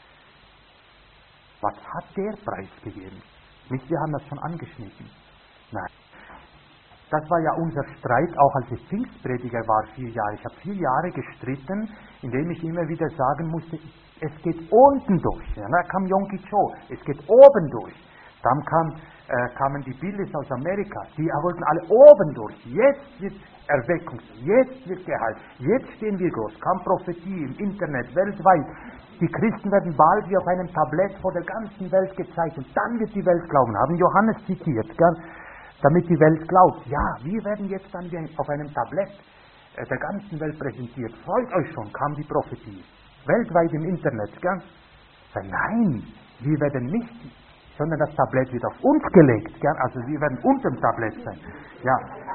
Was hat der preisgegeben? Wir haben das schon angeschnitten. Nein. Das war ja unser Streit, auch als ich Pfingstprediger war, 4 Jahre. Ich habe 4 Jahre gestritten, indem ich immer wieder sagen musste, es geht unten durch. Ja, da kam Yonggi Cho, es geht oben durch. Dann kamen die Billys aus Amerika, die wollten alle oben durch. Jetzt wird Erweckung, jetzt wird Gehalt, jetzt stehen wir groß, kam Prophetie im Internet, weltweit. Die Christen werden bald wie auf einem Tablett vor der ganzen Welt gezeigt und dann wird die Welt glauben. Haben Johannes zitiert, gell? Damit die Welt glaubt. Ja, wir werden jetzt dann wie auf einem Tablett der ganzen Welt präsentiert. Freut euch schon, kam die Prophetie. Weltweit im Internet, gell? Nein, wir werden nicht, sondern das Tablett wird auf uns gelegt, gell? Also wir werden unter dem Tablett sein. Ja,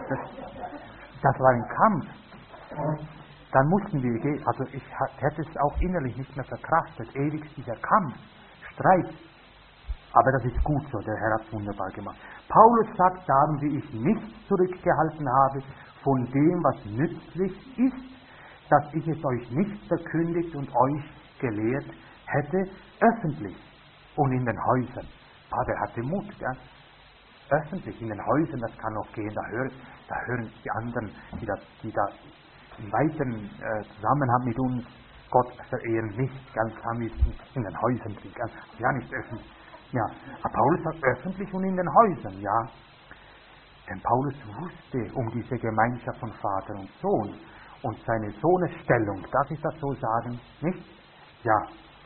das war ein Kampf. Dann mussten wir gehen, also ich hätte es auch innerlich nicht mehr verkraftet, ewig dieser Kampf, Streit. Aber das ist gut so, der Herr hat es wunderbar gemacht. Paulus sagt darum, wie ich nichts zurückgehalten habe von dem, was nützlich ist, dass ich es euch nicht verkündigt und euch gelehrt hätte, öffentlich und in den Häusern. Aber er hatte Mut, ja? Öffentlich, in den Häusern, das kann auch gehen, da hören die anderen, die da im weiteren Zusammenhang mit uns Gott verehren, nicht ganz in den Häusern sind, ja nicht öffentlich. Ja, aber Paulus sagt öffentlich und in den Häusern, ja. Denn Paulus wusste um diese Gemeinschaft von Vater und Sohn und seine Sohnesstellung, darf ich das so sagen, nicht? Ja.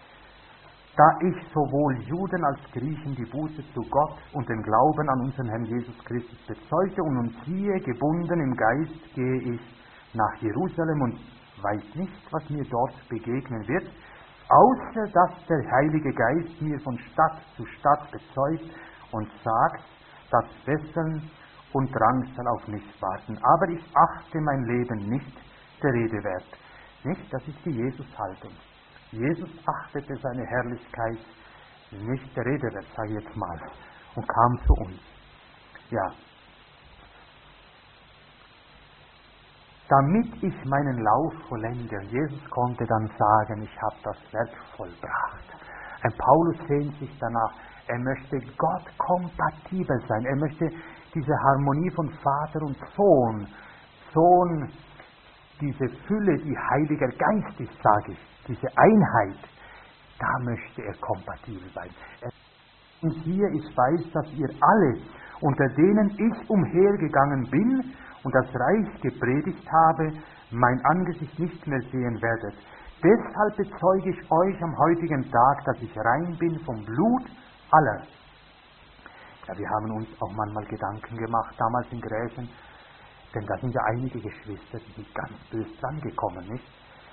Da ich sowohl Juden als Griechen die Buße zu Gott und den Glauben an unseren Herrn Jesus Christus bezeuge und uns hier gebunden im Geist gehe ich nach Jerusalem und weiß nicht, was mir dort begegnen wird, außer dass der Heilige Geist mir von Stadt zu Stadt bezeugt und sagt, dass Fesseln und Drangsal auf mich warten. Aber ich achte mein Leben nicht der Rede wert. Nicht? Das ist die Jesus-Haltung. Jesus achtete seine Herrlichkeit nicht der Rede wert, sage ich jetzt mal, und kam zu uns. Ja. Damit ich meinen Lauf vollende. Jesus konnte dann sagen, ich habe das Werk vollbracht. Ein Paulus sehnt sich danach. Er möchte Gott kompatibel sein. Er möchte diese Harmonie von Vater und Sohn, diese Fülle, die Heiliger Geist ist, sage ich, diese Einheit, da möchte er kompatibel sein. Und hier, ich weiß, dass ihr alle, unter denen ich umhergegangen bin und das Reich gepredigt habe, mein Angesicht nicht mehr sehen werdet. Deshalb bezeuge ich euch am heutigen Tag, dass ich rein bin vom Blut aller. Ja, wir haben uns auch manchmal Gedanken gemacht, damals in Gräfen, denn da sind ja einige Geschwister, die sind ganz böse drangekommen, nicht?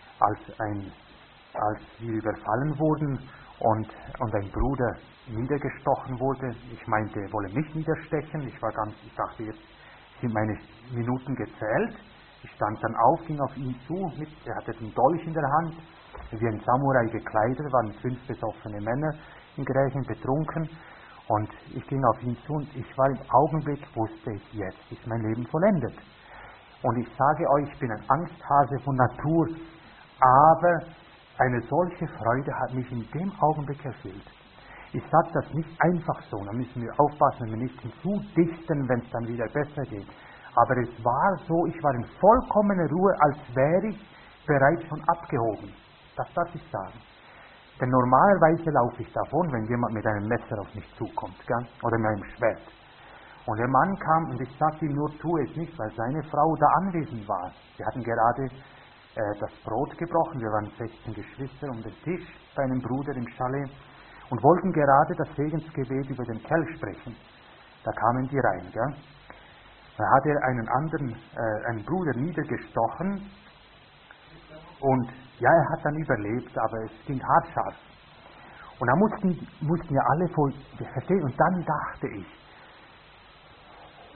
Als wir überfallen wurden und ein Bruder niedergestochen wurde, ich meinte, er wolle mich niederstechen, ich dachte, jetzt sind meine Minuten gezählt. Ich stand dann auf, ging auf ihn zu, er hatte den Dolch in der Hand, wie ein Samurai gekleidet, waren 5 besoffene Männer in Grächen, betrunken, und ich ging auf ihn zu und ich war im Augenblick, wusste ich, jetzt ist mein Leben vollendet. Und ich sage euch, ich bin ein Angsthase von Natur, aber eine solche Freude hat mich in dem Augenblick erfüllt. Ich sage das nicht einfach so, da müssen wir aufpassen, wenn wir nicht hinzudichten, wenn es dann wieder besser geht. Aber es war so, ich war in vollkommener Ruhe, als wäre ich bereits schon abgehoben. Das darf ich sagen. Denn normalerweise laufe ich davon, wenn jemand mit einem Messer auf mich zukommt, gell? Oder mit einem Schwert. Und der Mann kam und ich sagte ihm nur, tu es nicht, weil seine Frau da anwesend war. Wir hatten gerade das Brot gebrochen, wir waren 16 Geschwister um den Tisch bei einem Bruder im Chalet und wollten gerade das Segensgebet über den Kelch sprechen. Da kamen die rein, gell? Da hat er einen Bruder niedergestochen und ja, er hat dann überlebt, aber es ging haarscharf. Und da mussten wir alle verstehen und dann dachte ich,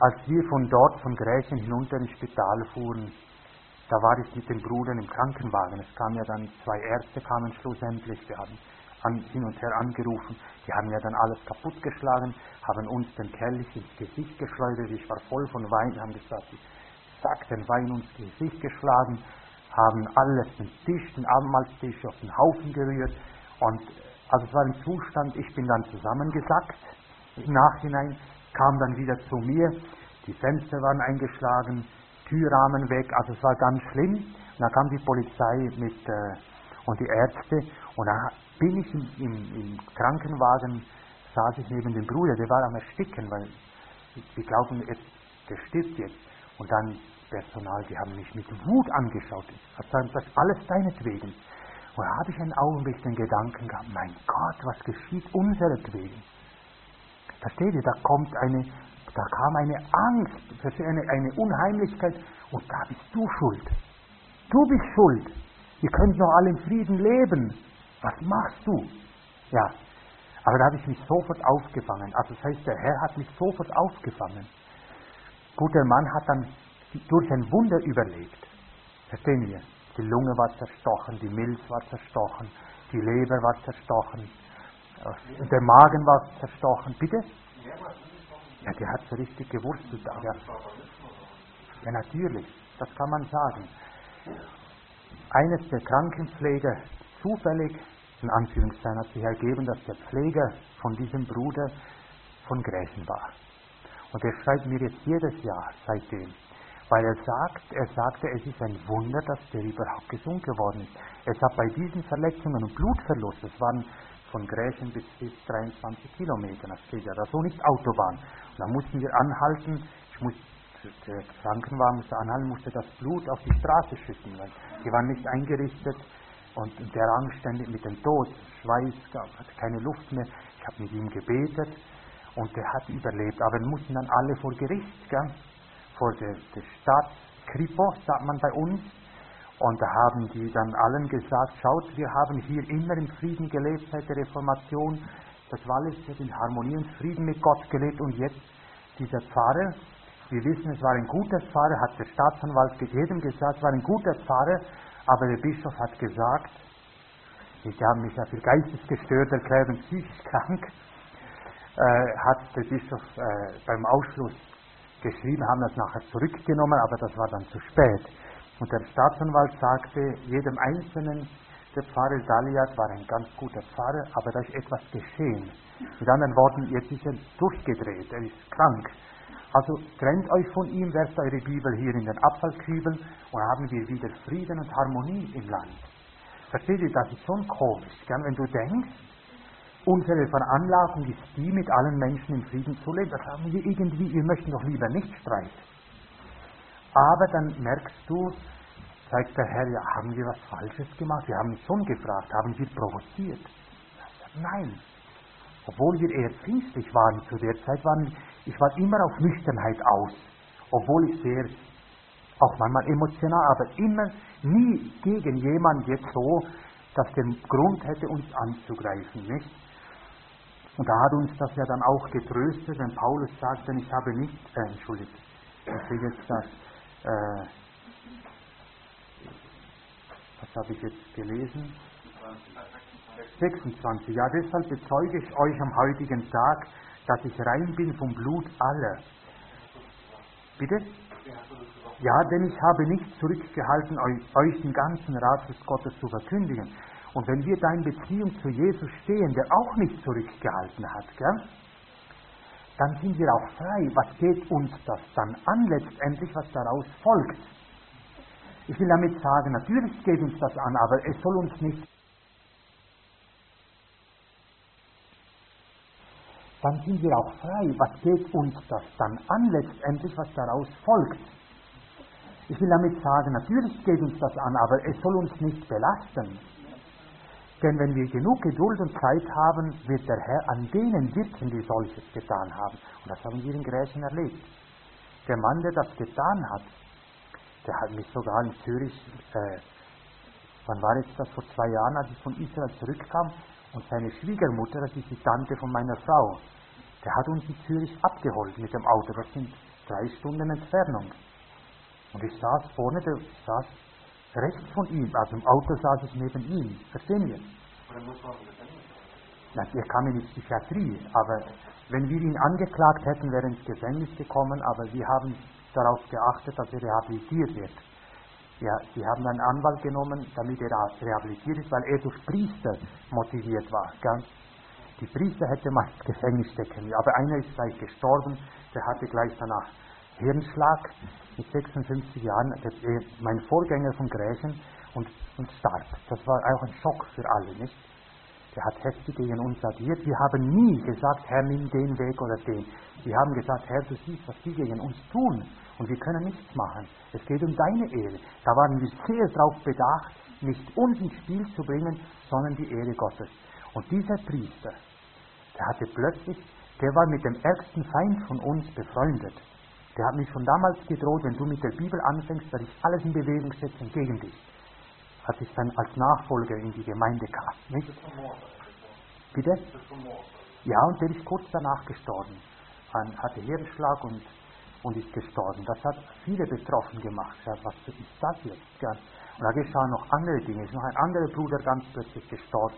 als wir von dort, von Grächen hinunter ins Spital fuhren, da war ich mit den Brüdern im Krankenwagen. Es kamen ja dann 2 Ärzte, kamen schlussendlich. Wir haben hin und her angerufen. Die haben ja dann alles kaputtgeschlagen, haben uns den Kelch ins Gesicht geschleudert. Ich war voll von Wein, haben gesagt, zack, den Wein ins Gesicht geschlagen, haben alles, den Tisch, den Abendmahlstisch auf den Haufen gerührt. Und also es war ein Zustand, ich bin dann zusammengesackt. Im Nachhinein kam dann wieder zu mir, die Fenster waren eingeschlagen, Türrahmen weg, also es war ganz schlimm. Und dann kam die Polizei und die Ärzte und da bin ich im Krankenwagen, saß ich neben dem Bruder, der war am Ersticken, weil sie glauben, der stirbt jetzt. Und dann Personal, die haben mich mit Wut angeschaut. Das alles deinetwegen. Und da habe ich einen Augenblick den Gedanken gehabt, mein Gott, was geschieht unseretwegen? Versteht ihr, da kam eine Angst, eine Unheimlichkeit, und da bist du schuld. Du bist schuld. Ihr könnt noch alle im Frieden leben. Was machst du? Ja, aber da habe ich mich sofort aufgefangen. Also das heißt, der Herr hat mich sofort aufgefangen. Gut, der Mann hat dann durch ein Wunder überlebt. Verstehen wir? Die Lunge war zerstochen, die Milz war zerstochen, die Leber war zerstochen, der Magen war zerstochen. Bitte? Ja, der hat so richtig gewurzelt. Ja, natürlich, das kann man sagen. Eines der Krankenpfleger, zufällig, in Anführungszeichen, hat sich ergeben, dass der Pfleger von diesem Bruder von Grächen war. Und er schreibt mir jetzt jedes Jahr seitdem, weil er sagte, es ist ein Wunder, dass der überhaupt gesund geworden ist. Es hat bei diesen Verletzungen und Blutverlust, es waren von Grächen bis 23 Kilometer, das geht ja da so nicht Autobahn. Und da mussten wir anhalten, der Krankenwagen musste anhalten, musste das Blut auf die Straße schütten, weil die waren nicht eingerichtet und der Rang ständig mit dem Tod, Schweiß, hatte keine Luft mehr. Ich habe mit ihm gebetet und der hat überlebt. Aber wir mussten dann alle vor Gericht, gell? Vor der Stadt Kripo, sagt man bei uns. Und da haben die dann allen gesagt, schaut, wir haben hier immer in Frieden gelebt seit der Reformation. Das Wallis hat in Harmonie und Frieden mit Gott gelebt. Und jetzt dieser Pfarrer, wir wissen, es war ein guter Pfarrer, hat der Staatsanwalt jedem gesagt, es war ein guter Pfarrer, aber der Bischof hat gesagt, die haben mich ja für geistesgestört erklärt und psychisch krank, hat der Bischof beim Ausschluss geschrieben, haben das nachher zurückgenommen, aber das war dann zu spät. Und der Staatsanwalt sagte jedem Einzelnen, der Pfarrer Daliat war ein ganz guter Pfarrer, aber da ist etwas geschehen. Mit anderen Worten, jetzt ist er durchgedreht, er ist krank. Also trennt euch von ihm, werft eure Bibel hier in den Abfallkübel und haben wir wieder Frieden und Harmonie im Land. Versteht ihr, das ist schon komisch, gell? Wenn du denkst, unsere Veranlagung ist die, mit allen Menschen in Frieden zu leben. Das haben wir irgendwie, wir möchten doch lieber nicht streiten. Aber dann merkst du, sagt der Herr, ja, haben wir was Falsches gemacht? Wir haben uns schon gefragt, haben wir provoziert? Nein. Obwohl wir eher pfingstlich waren zu der Zeit, ich war immer auf Nüchternheit aus. Obwohl ich sehr, auch manchmal emotional, aber immer nie gegen jemanden jetzt so, dass der Grund hätte, uns anzugreifen, nicht? Und da hat uns das ja dann auch getröstet, wenn Paulus sagt, denn ich habe nicht, entschuldigt, was ich jetzt das, was habe ich jetzt gelesen? 26. Ja, deshalb bezeuge ich euch am heutigen Tag, dass ich rein bin vom Blut aller. Bitte? Ja, denn ich habe nicht zurückgehalten, euch den ganzen Rat des Gottes zu verkündigen. Und wenn wir da in Beziehung zu Jesus stehen, der auch nicht zurückgehalten hat, gell? Dann sind wir auch frei. Was geht uns das dann an, letztendlich, was daraus folgt? Ich will damit sagen, natürlich geht uns das an, aber es soll uns nicht. Dann sind wir auch frei. Was geht uns das dann an, letztendlich, was daraus folgt? Ich will damit sagen, natürlich geht uns das an, aber es soll uns nicht belasten. Denn wenn wir genug Geduld und Zeit haben, wird der Herr an denen wirken, die solches getan haben. Und das haben wir in Grächen erlebt. Der Mann, der das getan hat, der hat mich sogar in Zürich, wann war jetzt das, vor 2 Jahren, als ich von Israel zurückkam, und seine Schwiegermutter, das ist die Tante von meiner Frau, der hat uns in Zürich abgeholt mit dem Auto. Das sind 3 Stunden Entfernung. Und ich saß vorne, saß rechts von ihm, also im Auto saß ich neben ihm. Verstehen wir? Na, er kam in die Psychiatrie, aber wenn wir ihn angeklagt hätten, wäre er ins Gefängnis gekommen, aber wir haben darauf geachtet, dass er rehabilitiert wird. Ja, sie haben einen Anwalt genommen, damit er rehabilitiert ist, weil er durch Priester motiviert war. Gell? Die Priester hätte man ins Gefängnis stecken können, aber einer ist gleich gestorben, der hatte gleich danach Hirnschlag mit 56 Jahren, mein Vorgänger von Grächen und starb. Das war auch ein Schock für alle, nicht? Der hat heftig gegen uns agiert. Wir haben nie gesagt, Herr, nimm den Weg oder den. Wir haben gesagt, Herr, du siehst, was die gegen uns tun. Und wir können nichts machen. Es geht um deine Ehre. Da waren wir sehr darauf bedacht, nicht uns ins Spiel zu bringen, sondern die Ehre Gottes. Und dieser Priester, der hatte plötzlich, der war mit dem ärgsten Feind von uns befreundet. Der hat mich schon damals gedroht, wenn du mit der Bibel anfängst, werde ich alles in Bewegung setzen gegen dich. Als ich dann als Nachfolger in die Gemeinde kam. Nicht? Bitte? Ja, und der ist kurz danach gestorben. Hatte Hirnschlag und ist gestorben. Das hat viele betroffen gemacht. Ja, was ist das jetzt? Ja. Und da geschahen noch andere Dinge. Es ist noch ein anderer Bruder ganz plötzlich gestorben.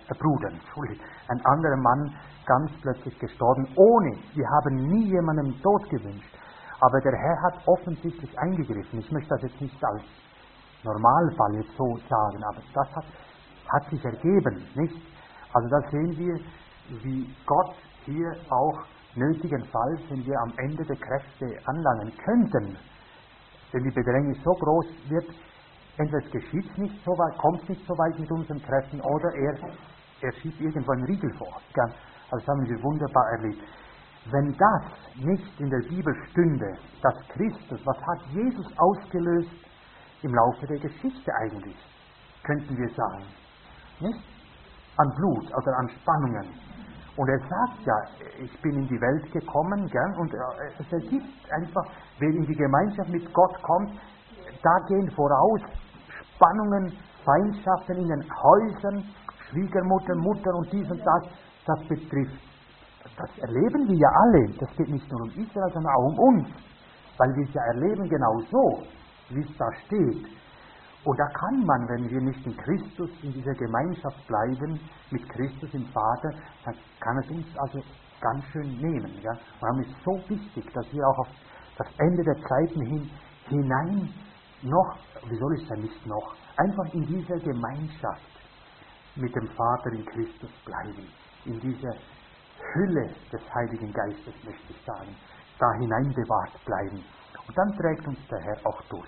Ein anderer Mann ganz plötzlich gestorben, ohne. Wir haben nie jemandem Tod gewünscht. Aber der Herr hat offensichtlich eingegriffen. Ich möchte das jetzt nicht als Normalfall jetzt so sagen, aber das hat sich ergeben, nicht? Also da sehen wir, wie Gott hier auch nötigenfalls, wenn wir am Ende der Kräfte anlangen könnten, wenn die Bedrängnis so groß wird, entweder es geschieht nicht so weit, kommt nicht so weit mit unserem Treffen, oder er schiebt irgendwo einen Riegel vor. Also das haben wir wunderbar erlebt. Wenn das nicht in der Bibel stünde, dass Christus, was hat Jesus ausgelöst im Laufe der Geschichte eigentlich, könnten wir sagen, nicht? An Blut oder an Spannungen. Und er sagt ja, ich bin in die Welt gekommen, gell? Und es ergibt einfach, wer in die Gemeinschaft mit Gott kommt, da gehen voraus Spannungen, Feindschaften in den Häusern, Schwiegermutter, Mutter und dies und das betrifft. Das erleben wir ja alle. Das geht nicht nur um Israel, sondern auch um uns. Weil wir es ja erleben genau so, wie es da steht. Und da kann man, wenn wir nicht in Christus, in dieser Gemeinschaft bleiben, mit Christus im Vater, dann kann es uns also ganz schön nehmen. Ja? Und darum ist es so wichtig, dass wir auch auf das Ende der Zeiten hinein noch, wie soll ich sagen, nicht noch, einfach in dieser Gemeinschaft mit dem Vater in Christus bleiben. In dieser Hülle des Heiligen Geistes, möchte ich sagen, da hineinbewahrt bleiben. Und dann trägt uns der Herr auch durch.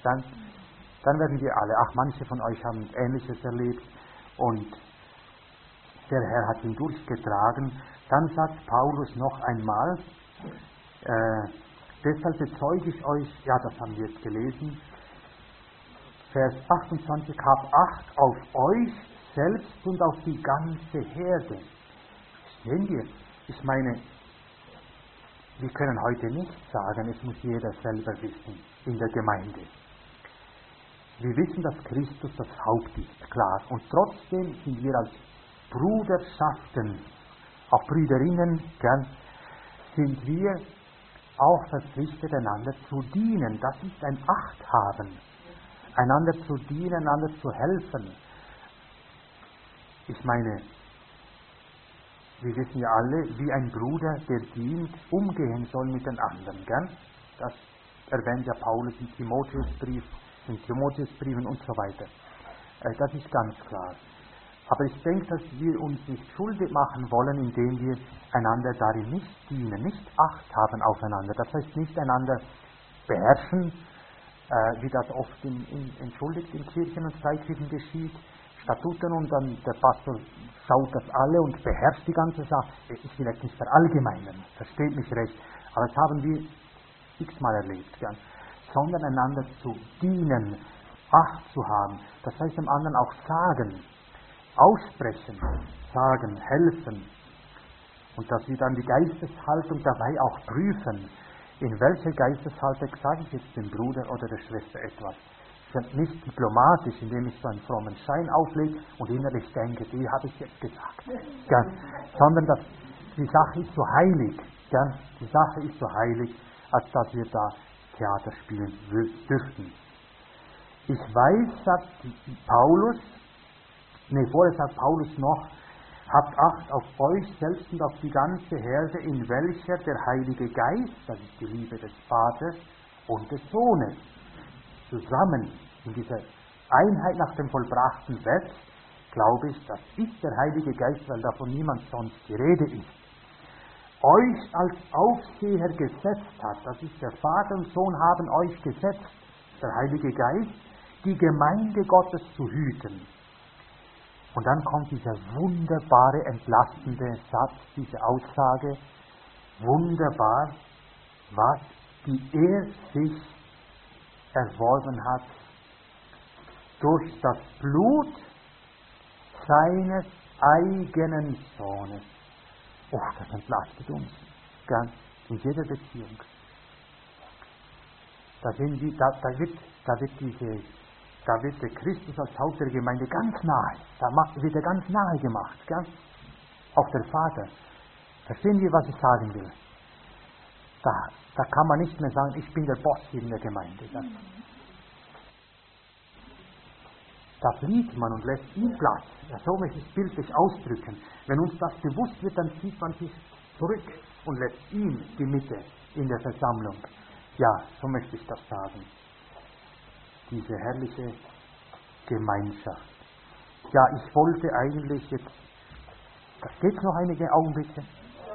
Dann werden wir alle, manche von euch haben Ähnliches erlebt und der Herr hat ihn durchgetragen. Dann sagt Paulus noch einmal, deshalb bezeuge ich euch, ja, das haben wir jetzt gelesen, Vers 28, habt Acht auf euch selbst und auf die ganze Herde. Sehen wir, ich meine, wir können heute nicht sagen, es muss jeder selber wissen in der Gemeinde. Wir wissen, dass Christus das Haupt ist, klar. Und trotzdem sind wir als Bruderschaften, auch Brüderinnen, sind wir auch verpflichtet, einander zu dienen. Das ist ein Achthaben. Einander zu dienen, einander zu helfen. Ich meine, wir wissen ja alle, wie ein Bruder, der dient, umgehen soll mit den anderen. Das erwähnt ja Paulus im Timotheusbrief, in Timotheusbriefen und so weiter. Das ist ganz klar. Aber ich denke, dass wir uns nicht schuldig machen wollen, indem wir einander darin nicht dienen, nicht Acht haben aufeinander. Das heißt nicht einander beherrschen, wie das oft entschuldigt in Kirchen und Freikirchen geschieht, Statuten, und dann der Pastor schaut das alle und beherrscht die ganze Sache. Ich will jetzt nicht verallgemeinern, versteht mich recht, aber das haben wir x-mal erlebt, sondern einander zu dienen, Acht zu haben. Das heißt dem anderen auch sagen, aussprechen, sagen, helfen. Und dass wir dann die Geisteshaltung dabei auch prüfen. In welcher Geisteshaltung sage ich jetzt dem Bruder oder der Schwester etwas? Nicht diplomatisch, indem ich so einen frommen Schein auflege und innerlich denke, die habe ich jetzt gesagt. Sondern dass die Sache ist so heilig. Die Sache ist so heilig. als dass wir da Theater spielen dürften. Ich weiß, sagt Paulus, vorher sagt Paulus noch, habt Acht auf euch selbst und auf die ganze Herde, in welcher der Heilige Geist, das ist die Liebe des Vaters und des Sohnes, zusammen in dieser Einheit nach dem vollbrachten Werk, glaube ich, das ist der Heilige Geist, weil davon niemand sonst die Rede ist, euch als Aufseher gesetzt hat. Das ist der Vater und Sohn haben euch gesetzt, der Heilige Geist, die Gemeinde Gottes zu hüten. Und dann kommt dieser wunderbare, entlastende Satz, diese Aussage, wunderbar, was die er sich erworben hat durch das Blut seines eigenen Sohnes. Oh, das entlastet uns, gell? In jeder Beziehung. Da wird der Christus als Haupt der Gemeinde ganz nahe. Wird er ganz nahe gemacht, gell? Auch der Vater. Verstehen Sie, was ich sagen will? Da kann man nicht mehr sagen, ich bin der Boss hier in der Gemeinde. Da flieht man und lässt ihm Platz. Ja, so möchte ich es bildlich ausdrücken. Wenn uns das bewusst wird, dann zieht man sich zurück und lässt ihm die Mitte in der Versammlung. Ja, so möchte ich das sagen. Diese herrliche Gemeinschaft. Ja, ich wollte eigentlich jetzt... Das geht noch einige Augenblicke.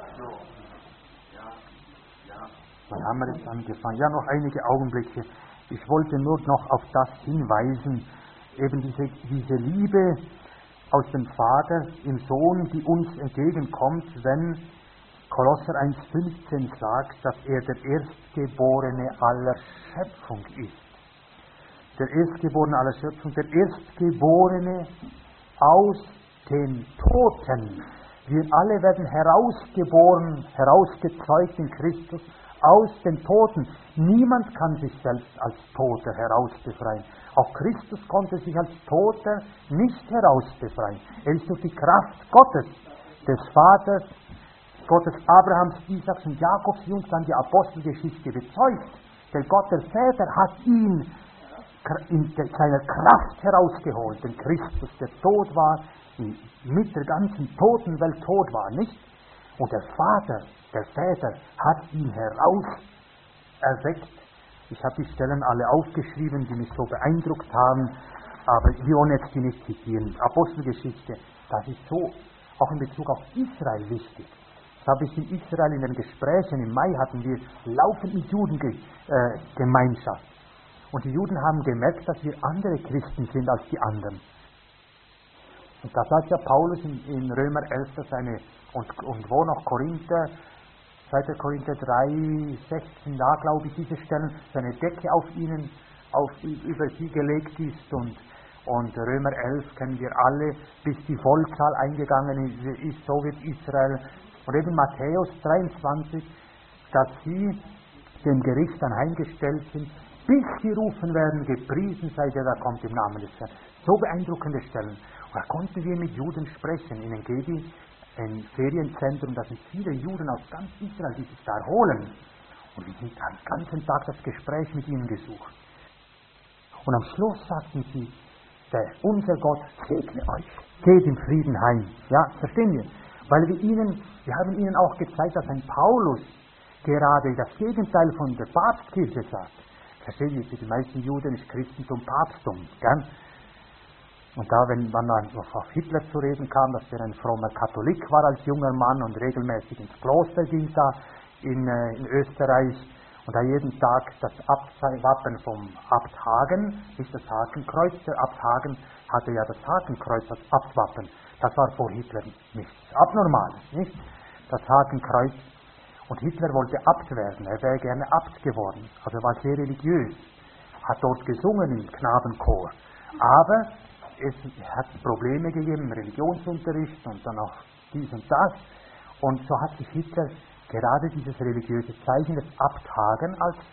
Wann haben wir jetzt angefangen? Ja, noch einige Augenblicke. Ich wollte nur noch auf das hinweisen, eben diese Liebe aus dem Vater im Sohn, die uns entgegenkommt, wenn Kolosser 1,15 sagt, dass er der Erstgeborene aller Schöpfung ist. Der Erstgeborene aller Schöpfung, der Erstgeborene aus den Toten. Wir alle werden herausgeboren, herausgezeugt in Christus aus den Toten. Niemand kann sich selbst als Toter herausbefreien. Auch Christus konnte sich als Toter nicht herausbefreien. Er ist durch die Kraft Gottes, des Vaters, Gottes Abrahams, Isaaks und Jakobs, wie uns dann die Apostelgeschichte bezeugt. Der Gott der Väter hat ihn in seiner Kraft herausgeholt, den Christus, der tot war, mit der ganzen Totenwelt tot war, nicht? Und der Vater, der Väter, hat ihn herauserweckt. Ich habe die Stellen alle aufgeschrieben, die mich so beeindruckt haben, aber wir wollen jetzt die nicht zitieren. Apostelgeschichte, das ist so, auch in Bezug auf Israel wichtig. Das habe ich in Israel in den Gesprächen, im Mai hatten wir laufend mit Juden Gemeinschaft. Und die Juden haben gemerkt, dass wir andere Christen sind als die anderen. Und da sagt ja Paulus in Römer 11, und wo noch Korinther, 2. Korinther 3, 16, da glaube ich, diese Stellen, seine Decke auf ihnen, über sie gelegt ist. Und Römer 11 kennen wir alle, bis die Vollzahl eingegangen ist, so wird Israel. Und eben Matthäus 23, dass sie dem Gericht anheimgestellt sind, bis sie rufen werden, gepriesen sei der, da kommt im Namen des Herrn. So beeindruckende Stellen. Und da konnten wir mit Juden sprechen, in Engedi, ein Ferienzentrum, da sind viele Juden aus ganz Israel, die sich da erholen. Und wir haben den ganzen Tag das Gespräch mit ihnen gesucht. Und am Schluss sagten sie, unser Gott segne euch, geht im Frieden heim. Ja, verstehen wir? Weil wir haben ihnen auch gezeigt, dass ein Paulus gerade das Gegenteil von der Papstkirche sagt. Verstehen Sie, für die meisten Juden ist Christentum Papsttum. Gell? Und da, wenn man noch auf Hitler zu reden kam, dass er ein frommer Katholik war als junger Mann und regelmäßig ins Kloster ging da in Österreich und da jeden Tag das Wappen vom Abt Hagen, nicht das Hakenkreuz, der Abt Hagen hatte ja das Hakenkreuz als Abtwappen. Das war vor Hitler nichts Abnormales, nicht? Das Hakenkreuz. Und Hitler wollte Abt werden, er wäre gerne Abt geworden, also er war sehr religiös, hat dort gesungen im Knabenchor. Aber es hat Probleme gegeben im Religionsunterricht und dann auch dies und das. Und so hat sich Hitler gerade dieses religiöse Zeichen des Abthagen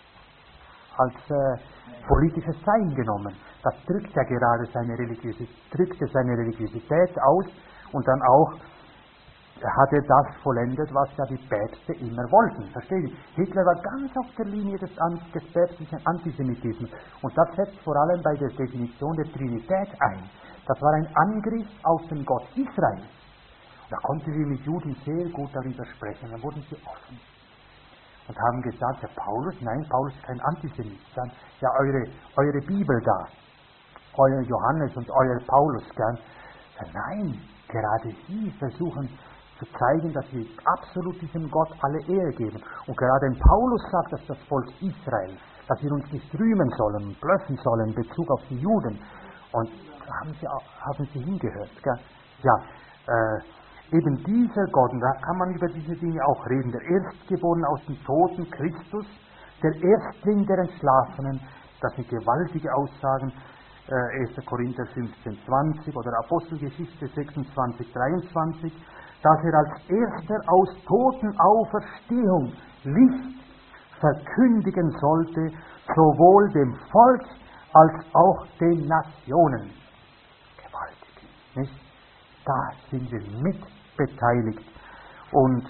als politisches Zeichen genommen. Das drückt ja gerade seine Religiosität aus und dann auch hat er das vollendet, was ja die Päpste immer wollten. Verstehen Sie? Hitler war ganz auf der Linie des päpstlichen Antisemitismus. Und das setzt vor allem bei der Definition der Trinität ein. Das war ein Angriff auf den Gott Israels. Da konnten wir mit Juden sehr gut darüber sprechen. Dann wurden sie offen und haben gesagt, Herr Paulus, nein, Paulus ist kein Antisemit. Dann, ja, eure Bibel da, euer Johannes und euer Paulus, gell? Ja, nein, gerade sie versuchen zu zeigen, dass wir absolut diesem Gott alle Ehre geben. Und gerade wenn Paulus sagt, dass das Volk Israel, dass wir uns nicht rühmen sollen und blöffen sollen in Bezug auf die Juden. Und da haben sie hingehört. Gell? Ja, eben dieser Gott, und da kann man über diese Dinge auch reden, der Erstgeborene aus den Toten, Christus, der Erstling der Entschlafenen, das sind gewaltige Aussagen, 1. Korinther 15, 20 oder Apostelgeschichte 26, 23, dass er als Erster aus Totenauferstehung Licht verkündigen sollte, sowohl dem Volk als auch den Nationen. Gewaltig, nicht? Da sind wir mit beteiligt. Und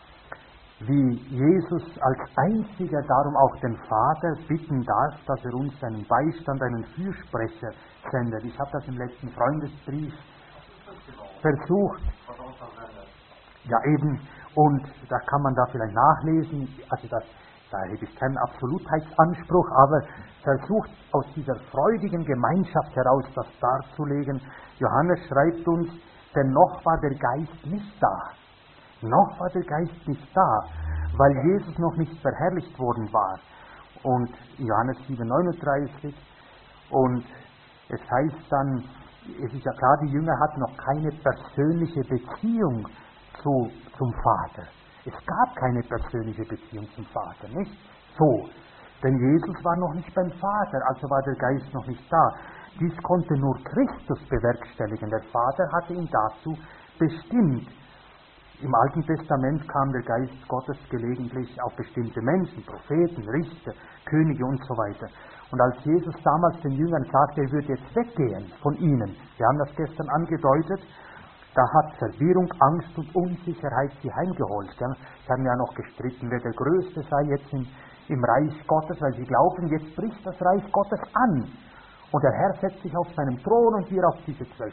wie Jesus als einziger darum auch den Vater bitten darf, dass er uns einen Beistand, einen Fürsprecher sendet. Ich habe das im letzten Freundesbrief versucht. Ja eben, und da kann man da vielleicht nachlesen, also da habe ich keinen Absolutheitsanspruch, aber versucht aus dieser freudigen Gemeinschaft heraus das darzulegen. Johannes schreibt uns, denn noch war der Geist nicht da. Noch war der Geist nicht da, weil Jesus noch nicht verherrlicht worden war. Und Johannes 7,39 und es heißt dann, es ist ja klar, die Jünger hatten noch keine persönliche Beziehung zum Vater. Es gab keine persönliche Beziehung zum Vater, nicht? So, denn Jesus war noch nicht beim Vater, also war der Geist noch nicht da. Dies konnte nur Christus bewerkstelligen. Der Vater hatte ihn dazu bestimmt. Im Alten Testament kam der Geist Gottes gelegentlich auf bestimmte Menschen, Propheten, Richter, Könige und so weiter. Und als Jesus damals den Jüngern sagte, er würde jetzt weggehen von ihnen, wir haben das gestern angedeutet, da hat Verwirrung, Angst und Unsicherheit sie heimgeholt. Sie haben ja noch gestritten, wer der Größte sei jetzt im Reich Gottes, weil sie glauben, jetzt bricht das Reich Gottes an. Und der Herr setzt sich auf seinem Thron und wir auf diese 12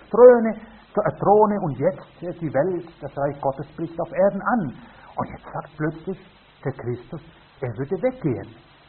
Throne und jetzt die Welt, das Reich Gottes bricht auf Erden an. Und jetzt sagt plötzlich der Christus, er würde weggehen.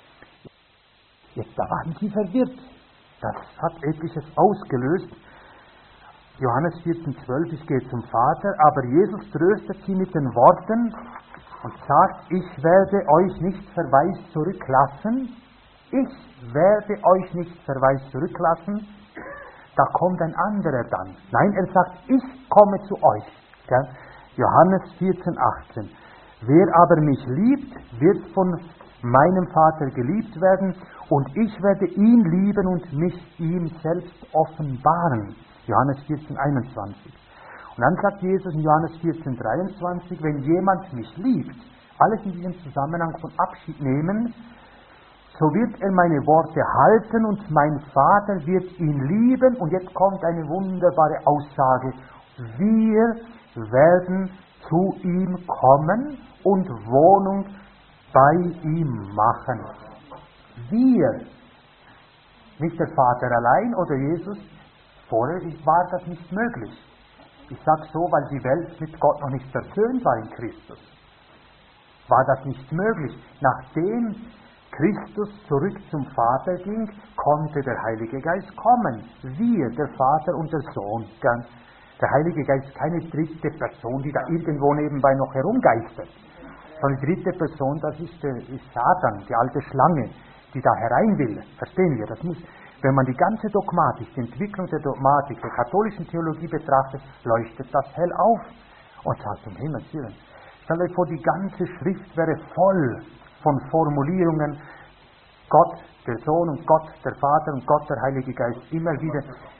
Jetzt, da waren sie verwirrt. Das hat etliches ausgelöst. Johannes 14,12, ich gehe zum Vater, aber Jesus tröstet sie mit den Worten und sagt, ich werde euch nicht verwaist zurücklassen. Ich werde euch nicht verwaist zurücklassen. Da kommt ein anderer dann. Nein, er sagt, ich komme zu euch. Gell? Johannes 14,18. Wer aber mich liebt, wird von meinem Vater geliebt werden und ich werde ihn lieben und mich ihm selbst offenbaren. Johannes 14,21. Und dann sagt Jesus in Johannes 14,23, wenn jemand mich liebt, alles in diesem Zusammenhang von Abschied nehmen, so wird er meine Worte halten und mein Vater wird ihn lieben. Und jetzt kommt eine wunderbare Aussage. Wir werden zu ihm kommen und Wohnung bei ihm machen. Wir, nicht der Vater allein oder Jesus. Vorher war das nicht möglich. Ich sage so, weil die Welt mit Gott noch nicht versöhnt war in Christus. War das nicht möglich. Nachdem Christus zurück zum Vater ging, konnte der Heilige Geist kommen. Wir, der Vater und der Sohn. Der Heilige Geist ist keine dritte Person, die da irgendwo nebenbei noch herumgeistert. Sondern die dritte Person, das ist Satan, die alte Schlange, die da herein will. Verstehen wir? Das muss, wenn man die ganze Dogmatik, die Entwicklung der Dogmatik, der katholischen Theologie betrachtet, leuchtet das hell auf. Und sagt, um Himmels Willen. Stellt euch vor, die ganze Schrift wäre voll von Formulierungen, Gott, der Sohn und Gott, der Vater und Gott, der Heilige Geist, immer wieder.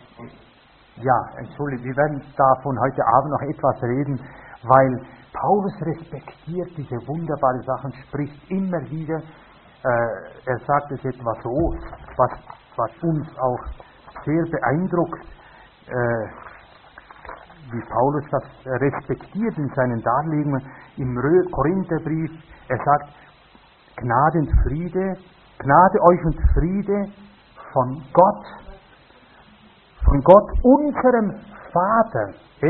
Ja, entschuldigt, wir werden davon heute Abend noch etwas reden, weil Paulus respektiert diese wunderbaren Sachen, spricht immer wieder, er sagt es etwa so, was uns auch sehr beeindruckt, wie Paulus das respektiert in seinen Darlegungen im Korintherbrief. Er sagt, Gnade euch und Friede von Gott, unserem Vater,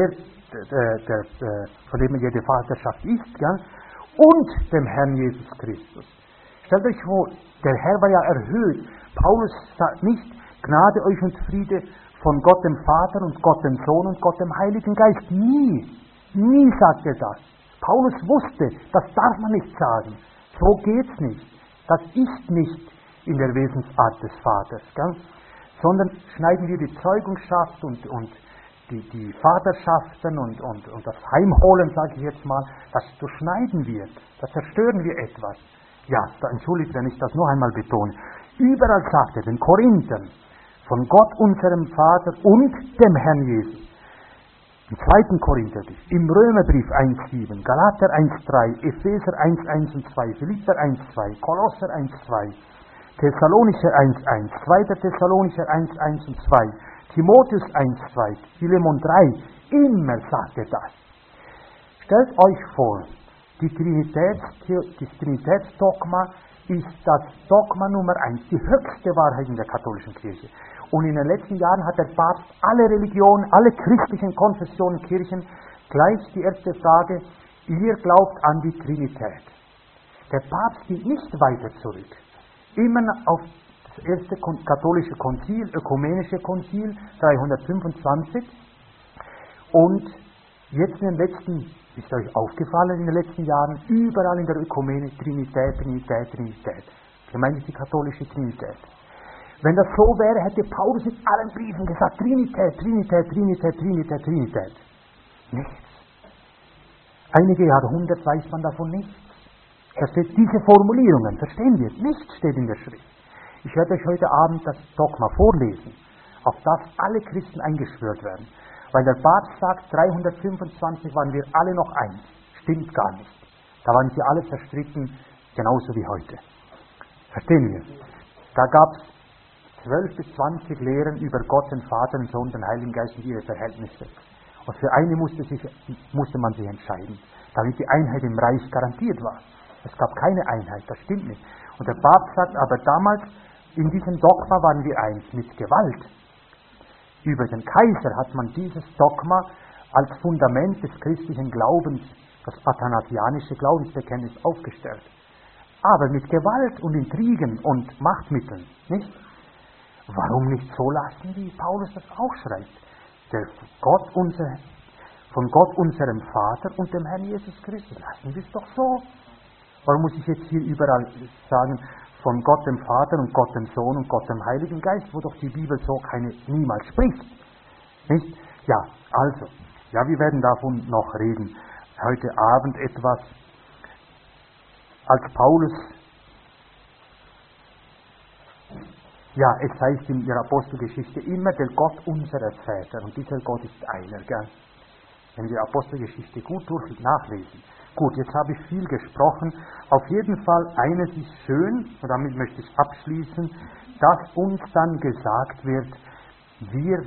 von dem jede Vaterschaft ist, ja, und dem Herrn Jesus Christus. Stellt euch vor, der Herr war ja erhöht. Paulus sagt nicht, Gnade euch und Friede von Gott dem Vater und Gott dem Sohn und Gott dem Heiligen Geist. Nie sagt er das. Paulus wusste, das darf man nicht sagen. So geht's nicht. Das ist nicht in der Wesensart des Vaters. Gell? Sondern schneiden wir die Zeugungschaft und die Vaterschaften und das Heimholen, sage ich jetzt mal, das durchschneiden wir. Da zerstören wir etwas. Ja, entschuldigt, wenn ich das noch einmal betone. Überall sagt er den Korinthern, von Gott unserem Vater und dem Herrn Jesus. Im 2. Korintherbrief, im Römerbrief 1,7, Galater 1,3, Epheser 1,1 und 2, Philipper 1,2, Kolosser 1,2, Thessalonicher 1,1, 2. Thessalonicher 1,1 und 2, Timotheus 1,2, Philemon 3, immer sagt er das. Stellt euch vor, das Trinitätsdogma ist das Dogma Nummer 1, die höchste Wahrheit in der katholischen Kirche. Und in den letzten Jahren hat der Papst alle Religionen, alle christlichen Konfessionen, Kirchen, gleich die erste Frage, ihr glaubt an die Trinität. Der Papst geht nicht weiter zurück. Immer auf das erste katholische Konzil, ökumenische Konzil, 325. Und jetzt in den letzten, ist euch aufgefallen in den letzten Jahren, überall in der Ökumene Trinität. Gemeint die katholische Trinität. Wenn das so wäre, hätte Paulus in allen Briefen gesagt, Trinität. Nichts. Einige Jahrhunderte weiß man davon nichts. Diese Formulierungen, verstehen wir, nichts steht in der Schrift. Ich werde euch heute Abend das Dogma vorlesen, auf das alle Christen eingeschwört werden. Weil der Papst sagt, 325 waren wir alle noch eins. Stimmt gar nicht. Da waren sie alle verstritten, genauso wie heute. Verstehen wir? Da gab es 12 bis 20 Lehren über Gott, den Vater, den Sohn, den Heiligen Geist und ihre Verhältnisse. Und für eine musste man sich entscheiden, damit die Einheit im Reich garantiert war. Es gab keine Einheit, das stimmt nicht. Und der Papst sagt, aber damals in diesem Dogma waren wir eins, mit Gewalt. Über den Kaiser hat man dieses Dogma als Fundament des christlichen Glaubens, das athanasianische Glaubensbekenntnis, aufgestellt. Aber mit Gewalt und Intrigen und Machtmitteln, nicht? Warum nicht so lassen, wie Paulus das auch schreibt? Von Gott unserem Vater und dem Herrn Jesus Christus. Lassen wir es doch so. Warum muss ich jetzt hier überall sagen, von Gott dem Vater und Gott dem Sohn und Gott dem Heiligen Geist, wo doch die Bibel so niemals spricht? Nicht? Ja, also, wir werden davon noch reden. Heute Abend etwas, als Paulus, es heißt in der Apostelgeschichte immer der Gott unserer Väter, und dieser Gott ist einer, gell? Wenn wir Apostelgeschichte gut nachlesen. Gut, jetzt habe ich viel gesprochen. Auf jeden Fall, eines ist schön, und damit möchte ich abschließen, dass uns dann gesagt wird, wir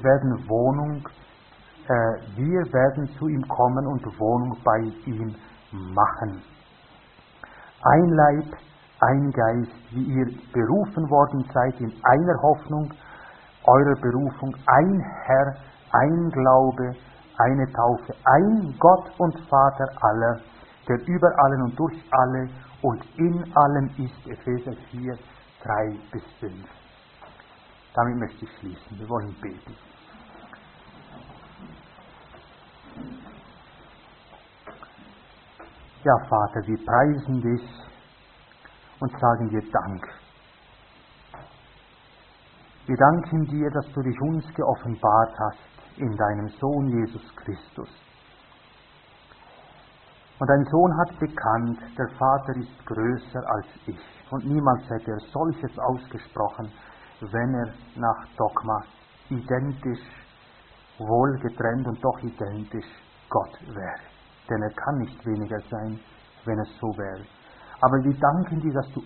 werden zu ihm kommen und Wohnung bei ihm machen. Ein Leib, ein Geist, wie ihr berufen worden seid in einer Hoffnung eurer Berufung, ein Herr, ein Glaube, eine Taufe, ein Gott und Vater aller, der über allen und durch alle und in allem ist, Epheser 4, 3 bis 5. Damit möchte ich schließen. Wir wollen beten. Ja, Vater, wir preisen dich und sagen dir Dank. Wir danken dir, dass du dich uns geoffenbart hast in deinem Sohn Jesus Christus. Und dein Sohn hat bekannt, der Vater ist größer als ich. Und niemals hätte er solches ausgesprochen, wenn er nach Dogma identisch, wohl getrennt und doch identisch Gott wäre. Denn er kann nicht weniger sein, wenn es so wäre. Aber wir danken dir, dass du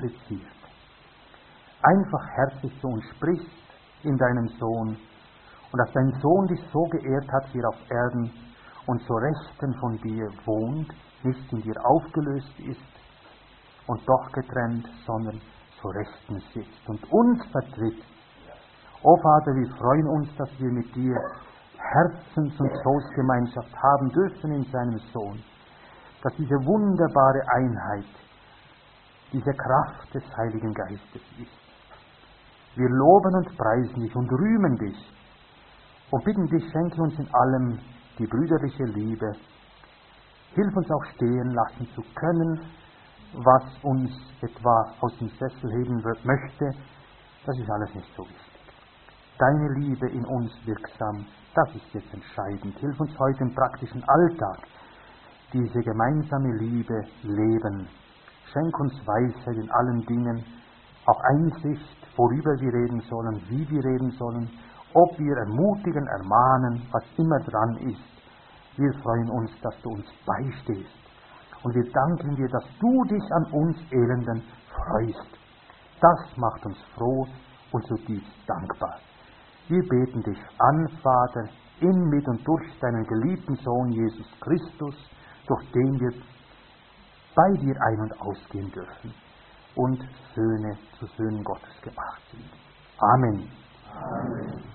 unkompliziert, einfach herzlich zu uns sprichst in deinem Sohn und dass dein Sohn dich so geehrt hat hier auf Erden und zu Rechten von dir wohnt, nicht in dir aufgelöst ist und doch getrennt, sondern zu Rechten sitzt und uns vertritt. O Vater, wir freuen uns, dass wir mit dir Herzens- und Trostgemeinschaft haben dürfen in seinem Sohn, dass diese wunderbare Einheit, diese Kraft des Heiligen Geistes ist. Wir loben und preisen dich und rühmen dich und bitten dich, schenke uns in allem die brüderliche Liebe. Hilf uns auch stehen lassen zu können, was uns etwa aus dem Sessel heben möchte. Das ist alles nicht so wichtig. Deine Liebe in uns wirksam, das ist jetzt entscheidend. Hilf uns heute im praktischen Alltag, diese gemeinsame Liebe leben. Schenk uns Weisheit in allen Dingen, auch Einsicht, worüber wir reden sollen, wie wir reden sollen, ob wir ermutigen, ermahnen, was immer dran ist. Wir freuen uns, dass du uns beistehst. Und wir danken dir, dass du dich an uns Elenden freust. Das macht uns froh und zutiefst dankbar. Wir beten dich an, Vater, in, mit und durch deinen geliebten Sohn Jesus Christus, durch den wir bei dir ein- und ausgehen dürfen und Söhne zu Söhnen Gottes gemacht sind. Amen. Amen.